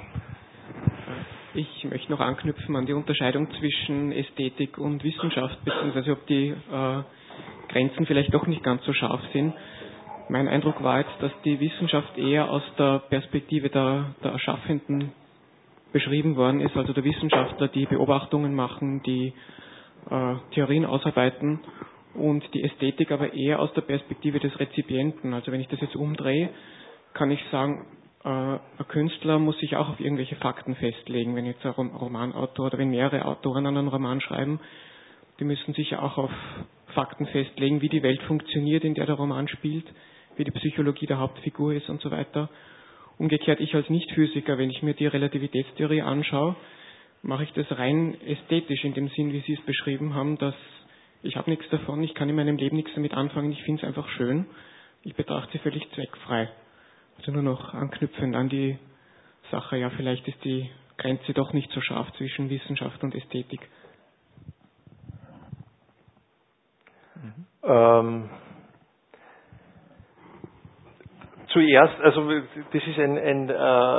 S11: Ich möchte noch anknüpfen an die Unterscheidung zwischen Ästhetik und Wissenschaft, beziehungsweise ob die Grenzen vielleicht doch nicht ganz so scharf sind. Mein Eindruck war jetzt, dass die Wissenschaft eher aus der Perspektive der Erschaffenden beschrieben worden ist, also der Wissenschaftler, die Beobachtungen machen, die Theorien ausarbeiten und die Ästhetik aber eher aus der Perspektive des Rezipienten. Also wenn ich das jetzt umdrehe, kann ich sagen, ein Künstler muss sich auch auf irgendwelche Fakten festlegen. Wenn jetzt ein Romanautor oder wenn mehrere Autoren an einem Roman schreiben, die müssen sich auch auf Fakten festlegen, wie die Welt funktioniert, in der der Roman spielt, wie die Psychologie der Hauptfigur ist und so weiter. Umgekehrt, ich als Nicht-Physiker, wenn ich mir die Relativitätstheorie anschaue, mache ich das rein ästhetisch in dem Sinn, wie Sie es beschrieben haben, dass ich habe nichts davon, ich kann in meinem Leben nichts damit anfangen, ich finde es einfach schön, ich betrachte sie völlig zweckfrei. Also nur noch anknüpfend an die Sache, ja, vielleicht ist die Grenze doch nicht so scharf zwischen Wissenschaft und Ästhetik.
S3: Zuerst, also das ist ein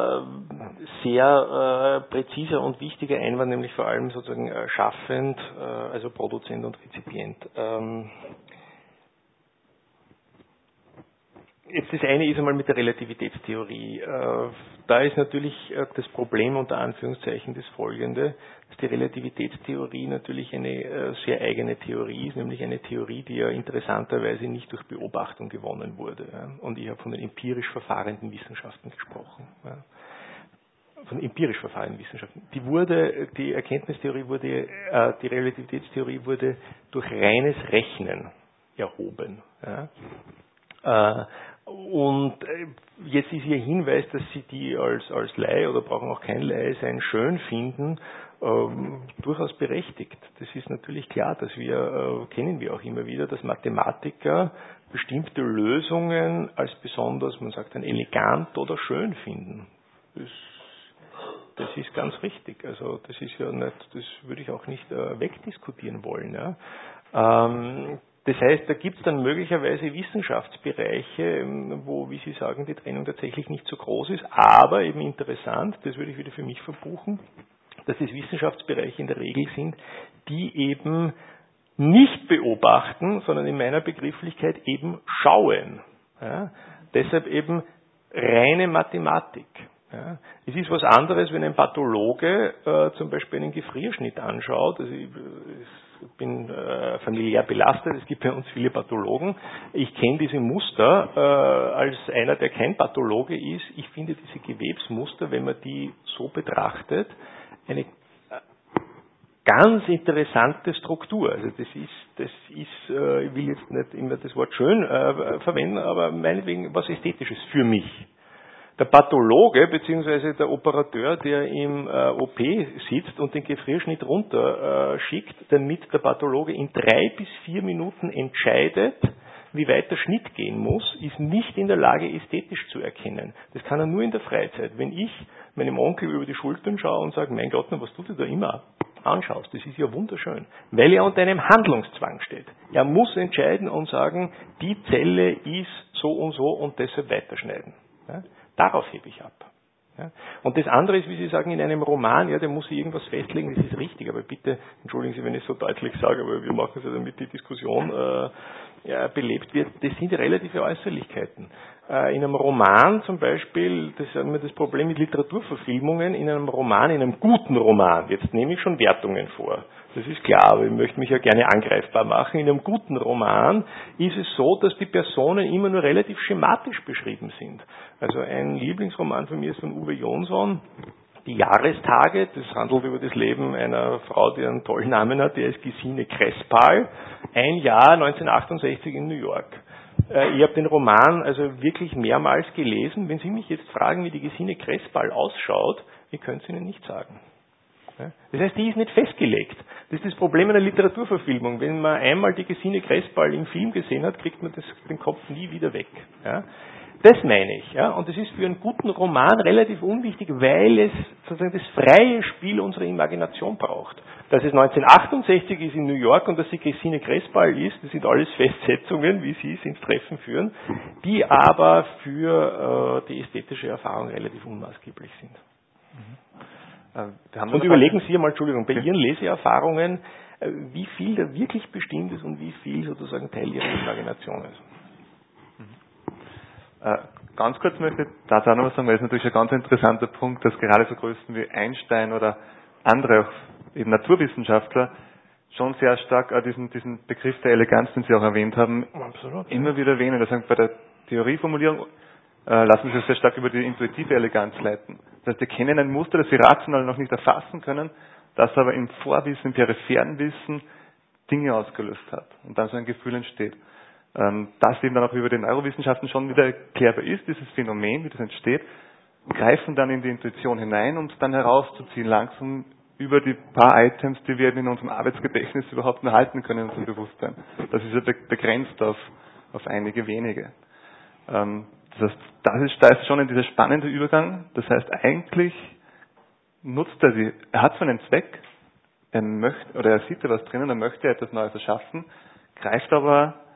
S3: sehr präziser und wichtiger Einwand, nämlich vor allem sozusagen schaffend, also Produzent und Rezipient. Jetzt das eine ist einmal mit der Relativitätstheorie. Da ist natürlich das Problem unter Anführungszeichen das folgende, dass die Relativitätstheorie natürlich eine sehr eigene Theorie ist, nämlich eine Theorie, die ja interessanterweise nicht durch Beobachtung gewonnen wurde. Und ich habe von den empirisch verfahrenden Wissenschaften gesprochen. Von empirisch verfahrenden Wissenschaften. Die Erkenntnistheorie wurde, die Relativitätstheorie wurde durch reines Rechnen erhoben. Und jetzt ist Ihr Hinweis, dass Sie die als Laie oder brauchen auch kein Laie sein schön finden, durchaus berechtigt. Das ist natürlich klar, dass kennen wir auch immer wieder, dass Mathematiker bestimmte Lösungen als besonders, man sagt dann elegant oder schön finden. Das ist ganz richtig. Also das ist ja nicht, das würde ich auch nicht wegdiskutieren wollen. Ja. Das heißt, da gibt es dann möglicherweise Wissenschaftsbereiche, wo, wie Sie sagen, die Trennung tatsächlich nicht so groß ist, aber eben interessant, das würde ich wieder für mich verbuchen, dass es Wissenschaftsbereiche in der Regel sind, die eben nicht beobachten, sondern in meiner Begrifflichkeit eben schauen. Ja? Deshalb eben reine Mathematik. Ja? Es ist was anderes, wenn ein Pathologe zum Beispiel einen Gefrierschnitt anschaut. Also ich bin familiär belastet, es gibt bei uns viele Pathologen. Ich kenne diese Muster als einer, der kein Pathologe ist. Ich finde diese Gewebsmuster, wenn man die so betrachtet, eine ganz interessante Struktur. Also das ist, ich will jetzt nicht immer das Wort schön verwenden, aber meinetwegen was Ästhetisches für mich. Der Pathologe bzw. der Operateur, der im OP sitzt und den Gefrierschnitt runterschickt, damit der Pathologe in 3 bis 4 Minuten entscheidet, wie weit der Schnitt gehen muss, ist nicht in der Lage, ästhetisch zu erkennen. Das kann er nur in der Freizeit. Wenn ich meinem Onkel über die Schultern schaue und sage, mein Gott, was tut er da immer anschaust, das ist ja wunderschön, weil er unter einem Handlungszwang steht. Er muss entscheiden und sagen, die Zelle ist so und deshalb weiterschneiden. Ja? Darauf hebe ich ab. Ja? Und das andere ist, wie Sie sagen, in einem Roman, ja, der muss sich irgendwas festlegen, das ist richtig, aber bitte, entschuldigen Sie, wenn ich es so deutlich sage, aber wir machen es ja, damit die Diskussion belebt wird, das sind relative Äußerlichkeiten. In einem Roman zum Beispiel, das ist immer das Problem mit Literaturverfilmungen, in einem Roman, in einem guten Roman, jetzt nehme ich schon Wertungen vor, das ist klar, aber ich möchte mich ja gerne angreifbar machen. In einem guten Roman ist es so, dass die Personen immer nur relativ schematisch beschrieben sind. Also ein Lieblingsroman von mir ist von Uwe Jonsson, Die Jahrestage, das handelt über das Leben einer Frau, die einen tollen Namen hat, die heißt Gesine Crespal, ein Jahr 1968 in New York. Ich habe den Roman also wirklich mehrmals gelesen. Wenn Sie mich jetzt fragen, wie die Gesine Crespal ausschaut, ich könnte es Ihnen nicht sagen. Das heißt, die ist nicht festgelegt. Das ist das Problem einer Literaturverfilmung. Wenn man einmal die Gesine Crespal im Film gesehen hat, kriegt man den Kopf nie wieder weg. Ja? Das meine ich. Ja? Und das ist für einen guten Roman relativ unwichtig, weil es sozusagen das freie Spiel unserer Imagination braucht. Dass es 1968 ist in New York und dass sie Gesine Crespal ist, das sind alles Festsetzungen, wie Sie es ins Treffen führen, die aber für die ästhetische Erfahrung relativ unmaßgeblich sind. Und überlegen Sie einmal, Entschuldigung, bei Ihren Leseerfahrungen, wie viel da wirklich bestimmt ist und wie viel sozusagen Teil Ihrer Imagination ist.
S2: Ganz kurz möchte ich dazu auch noch was sagen, weil es natürlich ein ganz interessanter Punkt, dass gerade so Größen wie Einstein oder andere, auch eben Naturwissenschaftler, schon sehr stark diesen Begriff der Eleganz, den Sie auch erwähnt haben, immer wieder erwähnen. Das heißt, bei der Theorieformulierung lassen Sie sich sehr stark über die intuitive Eleganz leiten. Das heißt, wir kennen ein Muster, das Sie rational noch nicht erfassen können, das aber im Vorwissen, im peripheren Wissen Dinge ausgelöst hat und dann so ein Gefühl entsteht. Das eben dann auch über die Neurowissenschaften schon wieder erklärbar ist, dieses Phänomen, wie das entsteht, greifen dann in die Intuition hinein, um es dann herauszuziehen, langsam über die paar Items, die wir in unserem Arbeitsgedächtnis überhaupt nur halten können in unserem Bewusstsein. Das ist ja begrenzt auf einige wenige. Das heißt, da ist schon ein dieser spannende Übergang. Das heißt, eigentlich nutzt er hat so einen Zweck, er sieht da was drinnen, er möchte etwas Neues erschaffen, greift aber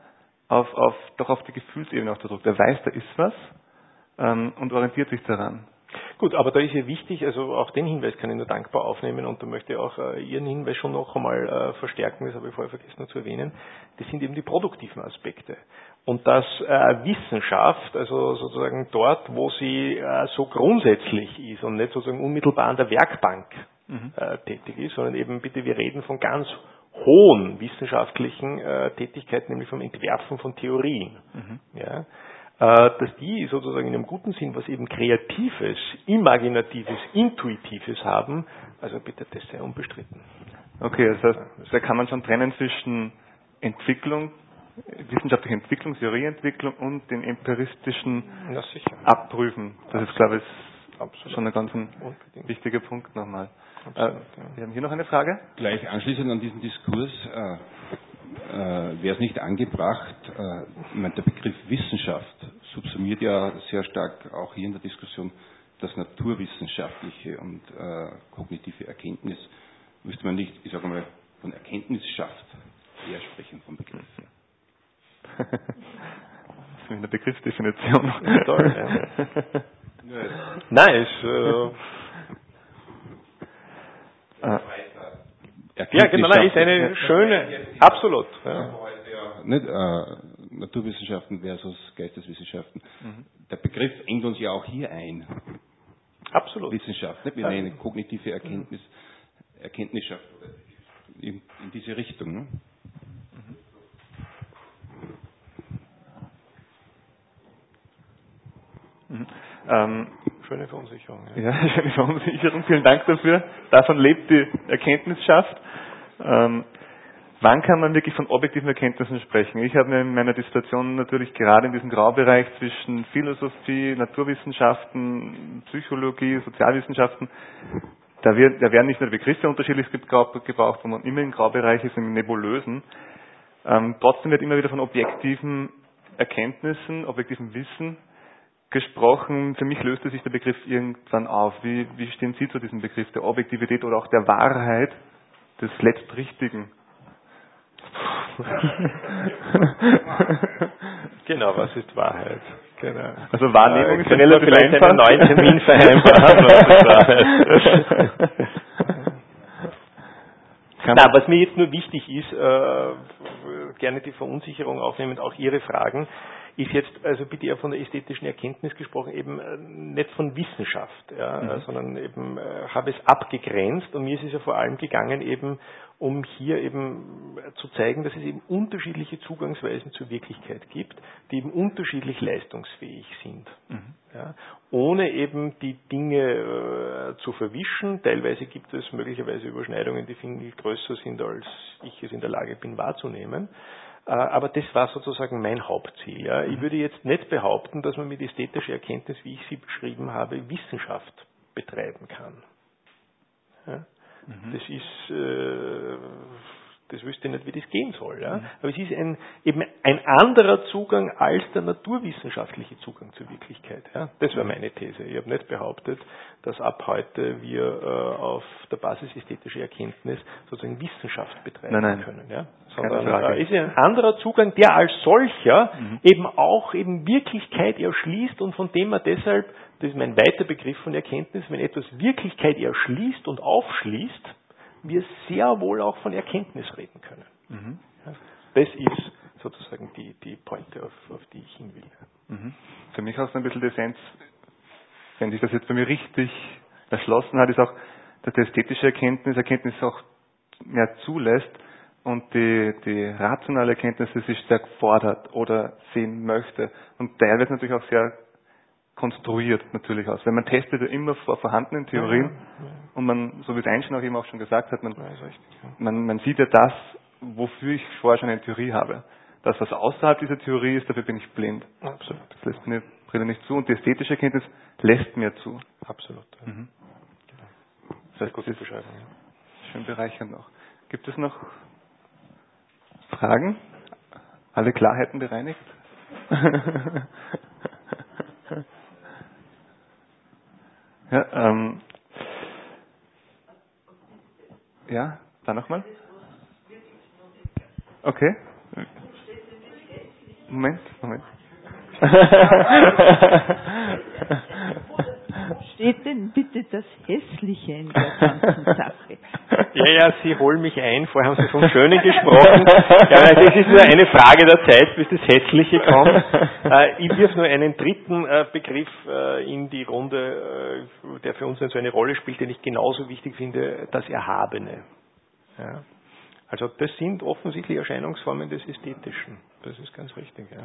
S2: doch auf die Gefühlsebene auch der Druck. Der weiß, da ist was und orientiert sich daran.
S3: Gut, aber da ist ja wichtig, also auch den Hinweis kann ich nur dankbar aufnehmen und da möchte ich auch Ihren Hinweis schon noch einmal verstärken, das habe ich vorher vergessen zu erwähnen, das sind eben die produktiven Aspekte. Und dass Wissenschaft, also sozusagen dort, wo sie so grundsätzlich ist und nicht sozusagen unmittelbar an der Werkbank tätig ist, sondern eben bitte, wir reden von ganz hohen wissenschaftlichen Tätigkeiten, nämlich vom Entwerfen von Theorien. Ja, dass die sozusagen in einem guten Sinn was eben Kreatives, Imaginatives, Intuitives haben, also bitte, das sei unbestritten.
S2: Okay, das heißt, da kann man schon trennen zwischen Entwicklung, wissenschaftliche Entwicklung, Theorieentwicklung und den empiristischen Abprüfen. Das ist, glaube ich, schon ein ganz wichtiger Punkt nochmal. Wir haben hier noch eine Frage.
S12: Gleich anschließend an diesen Diskurs, wäre es nicht angebracht, der Begriff Wissenschaft subsumiert ja sehr stark auch hier in der Diskussion das naturwissenschaftliche und kognitive Erkenntnis. Müsste man nicht, ich sage mal, von Erkenntnisschaft eher sprechen vom Begriff?
S2: Das ist eine Begriffsdefinition.
S3: Toll, ja. Nein, ja, genau, ist eine schöne, absolut. Ja.
S12: Nicht, Naturwissenschaften versus Geisteswissenschaften. Der Begriff engt uns ja auch hier ein.
S3: Absolut.
S12: Wissenschaft, nicht? Wir eine kognitive Erkenntnisschaft in diese Richtung. Ne?
S3: Schöne Verunsicherung.
S2: Ja, schöne Verunsicherung. Vielen Dank dafür. Davon lebt die Erkenntnisschaft. Wann kann man wirklich von objektiven Erkenntnissen sprechen? Ich habe mir in meiner Dissertation natürlich gerade in diesem Graubereich zwischen Philosophie, Naturwissenschaften, Psychologie, Sozialwissenschaften, da werden nicht nur Begriffe unterschiedlich gebraucht, sondern immer im Graubereich ist, im Nebulösen. Trotzdem wird immer wieder von objektiven Erkenntnissen, objektivem Wissen gesprochen. Für mich löste sich der Begriff irgendwann auf. Wie stehen Sie zu diesem Begriff der Objektivität oder auch der Wahrheit, des Letztrichtigen?
S3: Genau, was ist Wahrheit? Genau.
S2: Also Wahrnehmung ist
S3: relativ einfach. Einen neuen Termin vereinbaren. Na, was mir jetzt nur wichtig ist, gerne die Verunsicherung aufnehmen, auch Ihre Fragen, ist jetzt, also bitte eher von der ästhetischen Erkenntnis gesprochen, eben nicht von Wissenschaft, ja, sondern eben habe es abgegrenzt und mir ist es ja vor allem gegangen eben, um hier eben zu zeigen, dass es eben unterschiedliche Zugangsweisen zur Wirklichkeit gibt, die eben unterschiedlich leistungsfähig sind. Ja, ohne eben die Dinge zu verwischen. Teilweise gibt es möglicherweise Überschneidungen, die viel größer sind, als ich es in der Lage bin wahrzunehmen. Aber das war sozusagen mein Hauptziel. Ja. Ich würde jetzt nicht behaupten, dass man mit ästhetischer Erkenntnis, wie ich sie beschrieben habe, Wissenschaft betreiben kann. Ja. Das ist, das wüsste ich nicht, wie das gehen soll. Ja. Aber es ist eben ein anderer Zugang als der naturwissenschaftliche Zugang zur Wirklichkeit. Ja. Das war meine These. Ich habe nicht behauptet, dass ab heute wir auf der Basis ästhetischer Erkenntnis sozusagen Wissenschaft betreiben können. Ja. Sondern ist ja ein anderer Zugang, der als solcher eben auch eben Wirklichkeit erschließt und von dem man deshalb, das ist mein weiter Begriff von Erkenntnis, wenn etwas Wirklichkeit erschließt und aufschließt, wir sehr wohl auch von Erkenntnis reden können. Das ist sozusagen die Pointe, auf die ich hin will.
S2: Für mich auch so ein bisschen die Essenz, wenn sich das jetzt bei mir richtig erschlossen hat, ist auch, dass die ästhetische Erkenntnis auch mehr zulässt und die rationale Erkenntnis sich stark fordert oder sehen möchte. Und daher wird es natürlich auch sehr konstruiert natürlich aus. Weil man testet ja immer vor vorhandenen Theorien und man, so wie es Einstein auch eben auch schon gesagt hat, man sieht ja das, wofür ich vorher schon eine Theorie habe. Das, was außerhalb dieser Theorie ist, dafür bin ich blind.
S3: Absolut.
S2: Das lässt mir Brille nicht zu und die ästhetische Erkenntnis lässt mir zu.
S3: Absolut.
S2: Genau. Das heißt, gute Beschreibung. Schön bereichernd auch. Gibt es noch Fragen? Alle Klarheiten bereinigt? Ja, dann nochmal? Okay. Moment.
S5: Steht denn bitte das Hässliche in der ganzen Sache?
S3: Ja, Sie holen mich ein. Vorher haben Sie vom Schönen gesprochen. Ja, das ist nur eine Frage der Zeit, bis das Hässliche kommt. Ich wirf nur einen dritten Begriff in die Runde, der für uns so eine Rolle spielt, den ich genauso wichtig finde, das Erhabene. Ja. Also das sind offensichtlich Erscheinungsformen des Ästhetischen. Das ist ganz richtig, ja.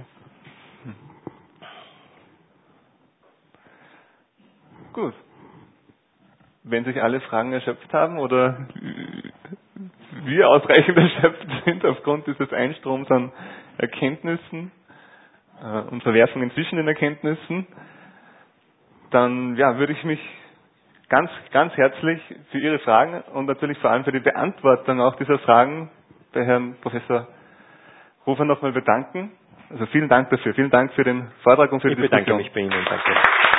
S2: Gut. Wenn sich alle Fragen erschöpft haben oder wir ausreichend erschöpft sind aufgrund dieses Einstroms an Erkenntnissen und Verwerfungen zwischen den Erkenntnissen, dann würde ich mich ganz, ganz herzlich für Ihre Fragen und natürlich vor allem für die Beantwortung auch dieser Fragen bei Herrn Professor Hofer nochmal bedanken. Also vielen Dank dafür. Vielen Dank für den Vortrag und für die Diskussion.
S3: Ich bedanke mich bei Ihnen. Danke.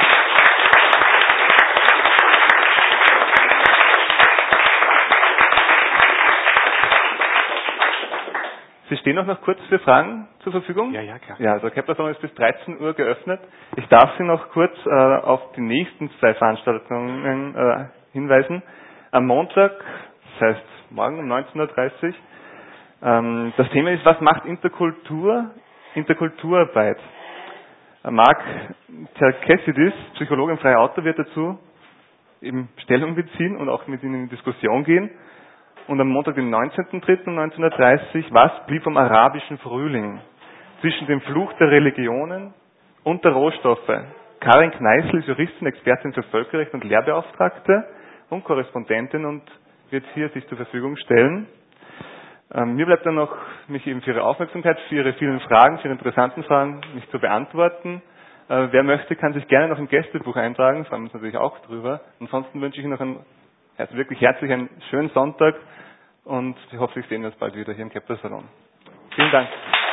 S2: Sie stehen auch noch kurz für Fragen zur Verfügung?
S3: Ja, klar.
S2: Ja, also Kepler-Salon ist bis 13 Uhr geöffnet. Ich darf Sie noch kurz auf die nächsten 2 Veranstaltungen hinweisen. Am Montag, das heißt morgen um 19:30 Uhr, das Thema ist, was macht Interkulturarbeit? Mark Terkessidis, Psychologe und freier Autor, wird dazu eben Stellung beziehen und auch mit Ihnen in Diskussion gehen. Und am Montag, den 19.03. um 19:30 Uhr, was blieb vom arabischen Frühling? Zwischen dem Fluch der Religionen und der Rohstoffe. Karin Kneißl ist Juristin, Expertin für Völkerrecht und Lehrbeauftragte und Korrespondentin und wird hier sich zur Verfügung stellen. Mir bleibt dann noch, mich eben für Ihre Aufmerksamkeit, für Ihre vielen Fragen, für Ihre interessanten Fragen, mich zu beantworten. Wer möchte, kann sich gerne noch im Gästebuch eintragen, freuen wir uns natürlich auch drüber. Ansonsten wünsche ich Ihnen noch wirklich herzlich einen schönen Sonntag und ich hoffe, wir sehen uns bald wieder hier im Kepler-Salon. Vielen Dank.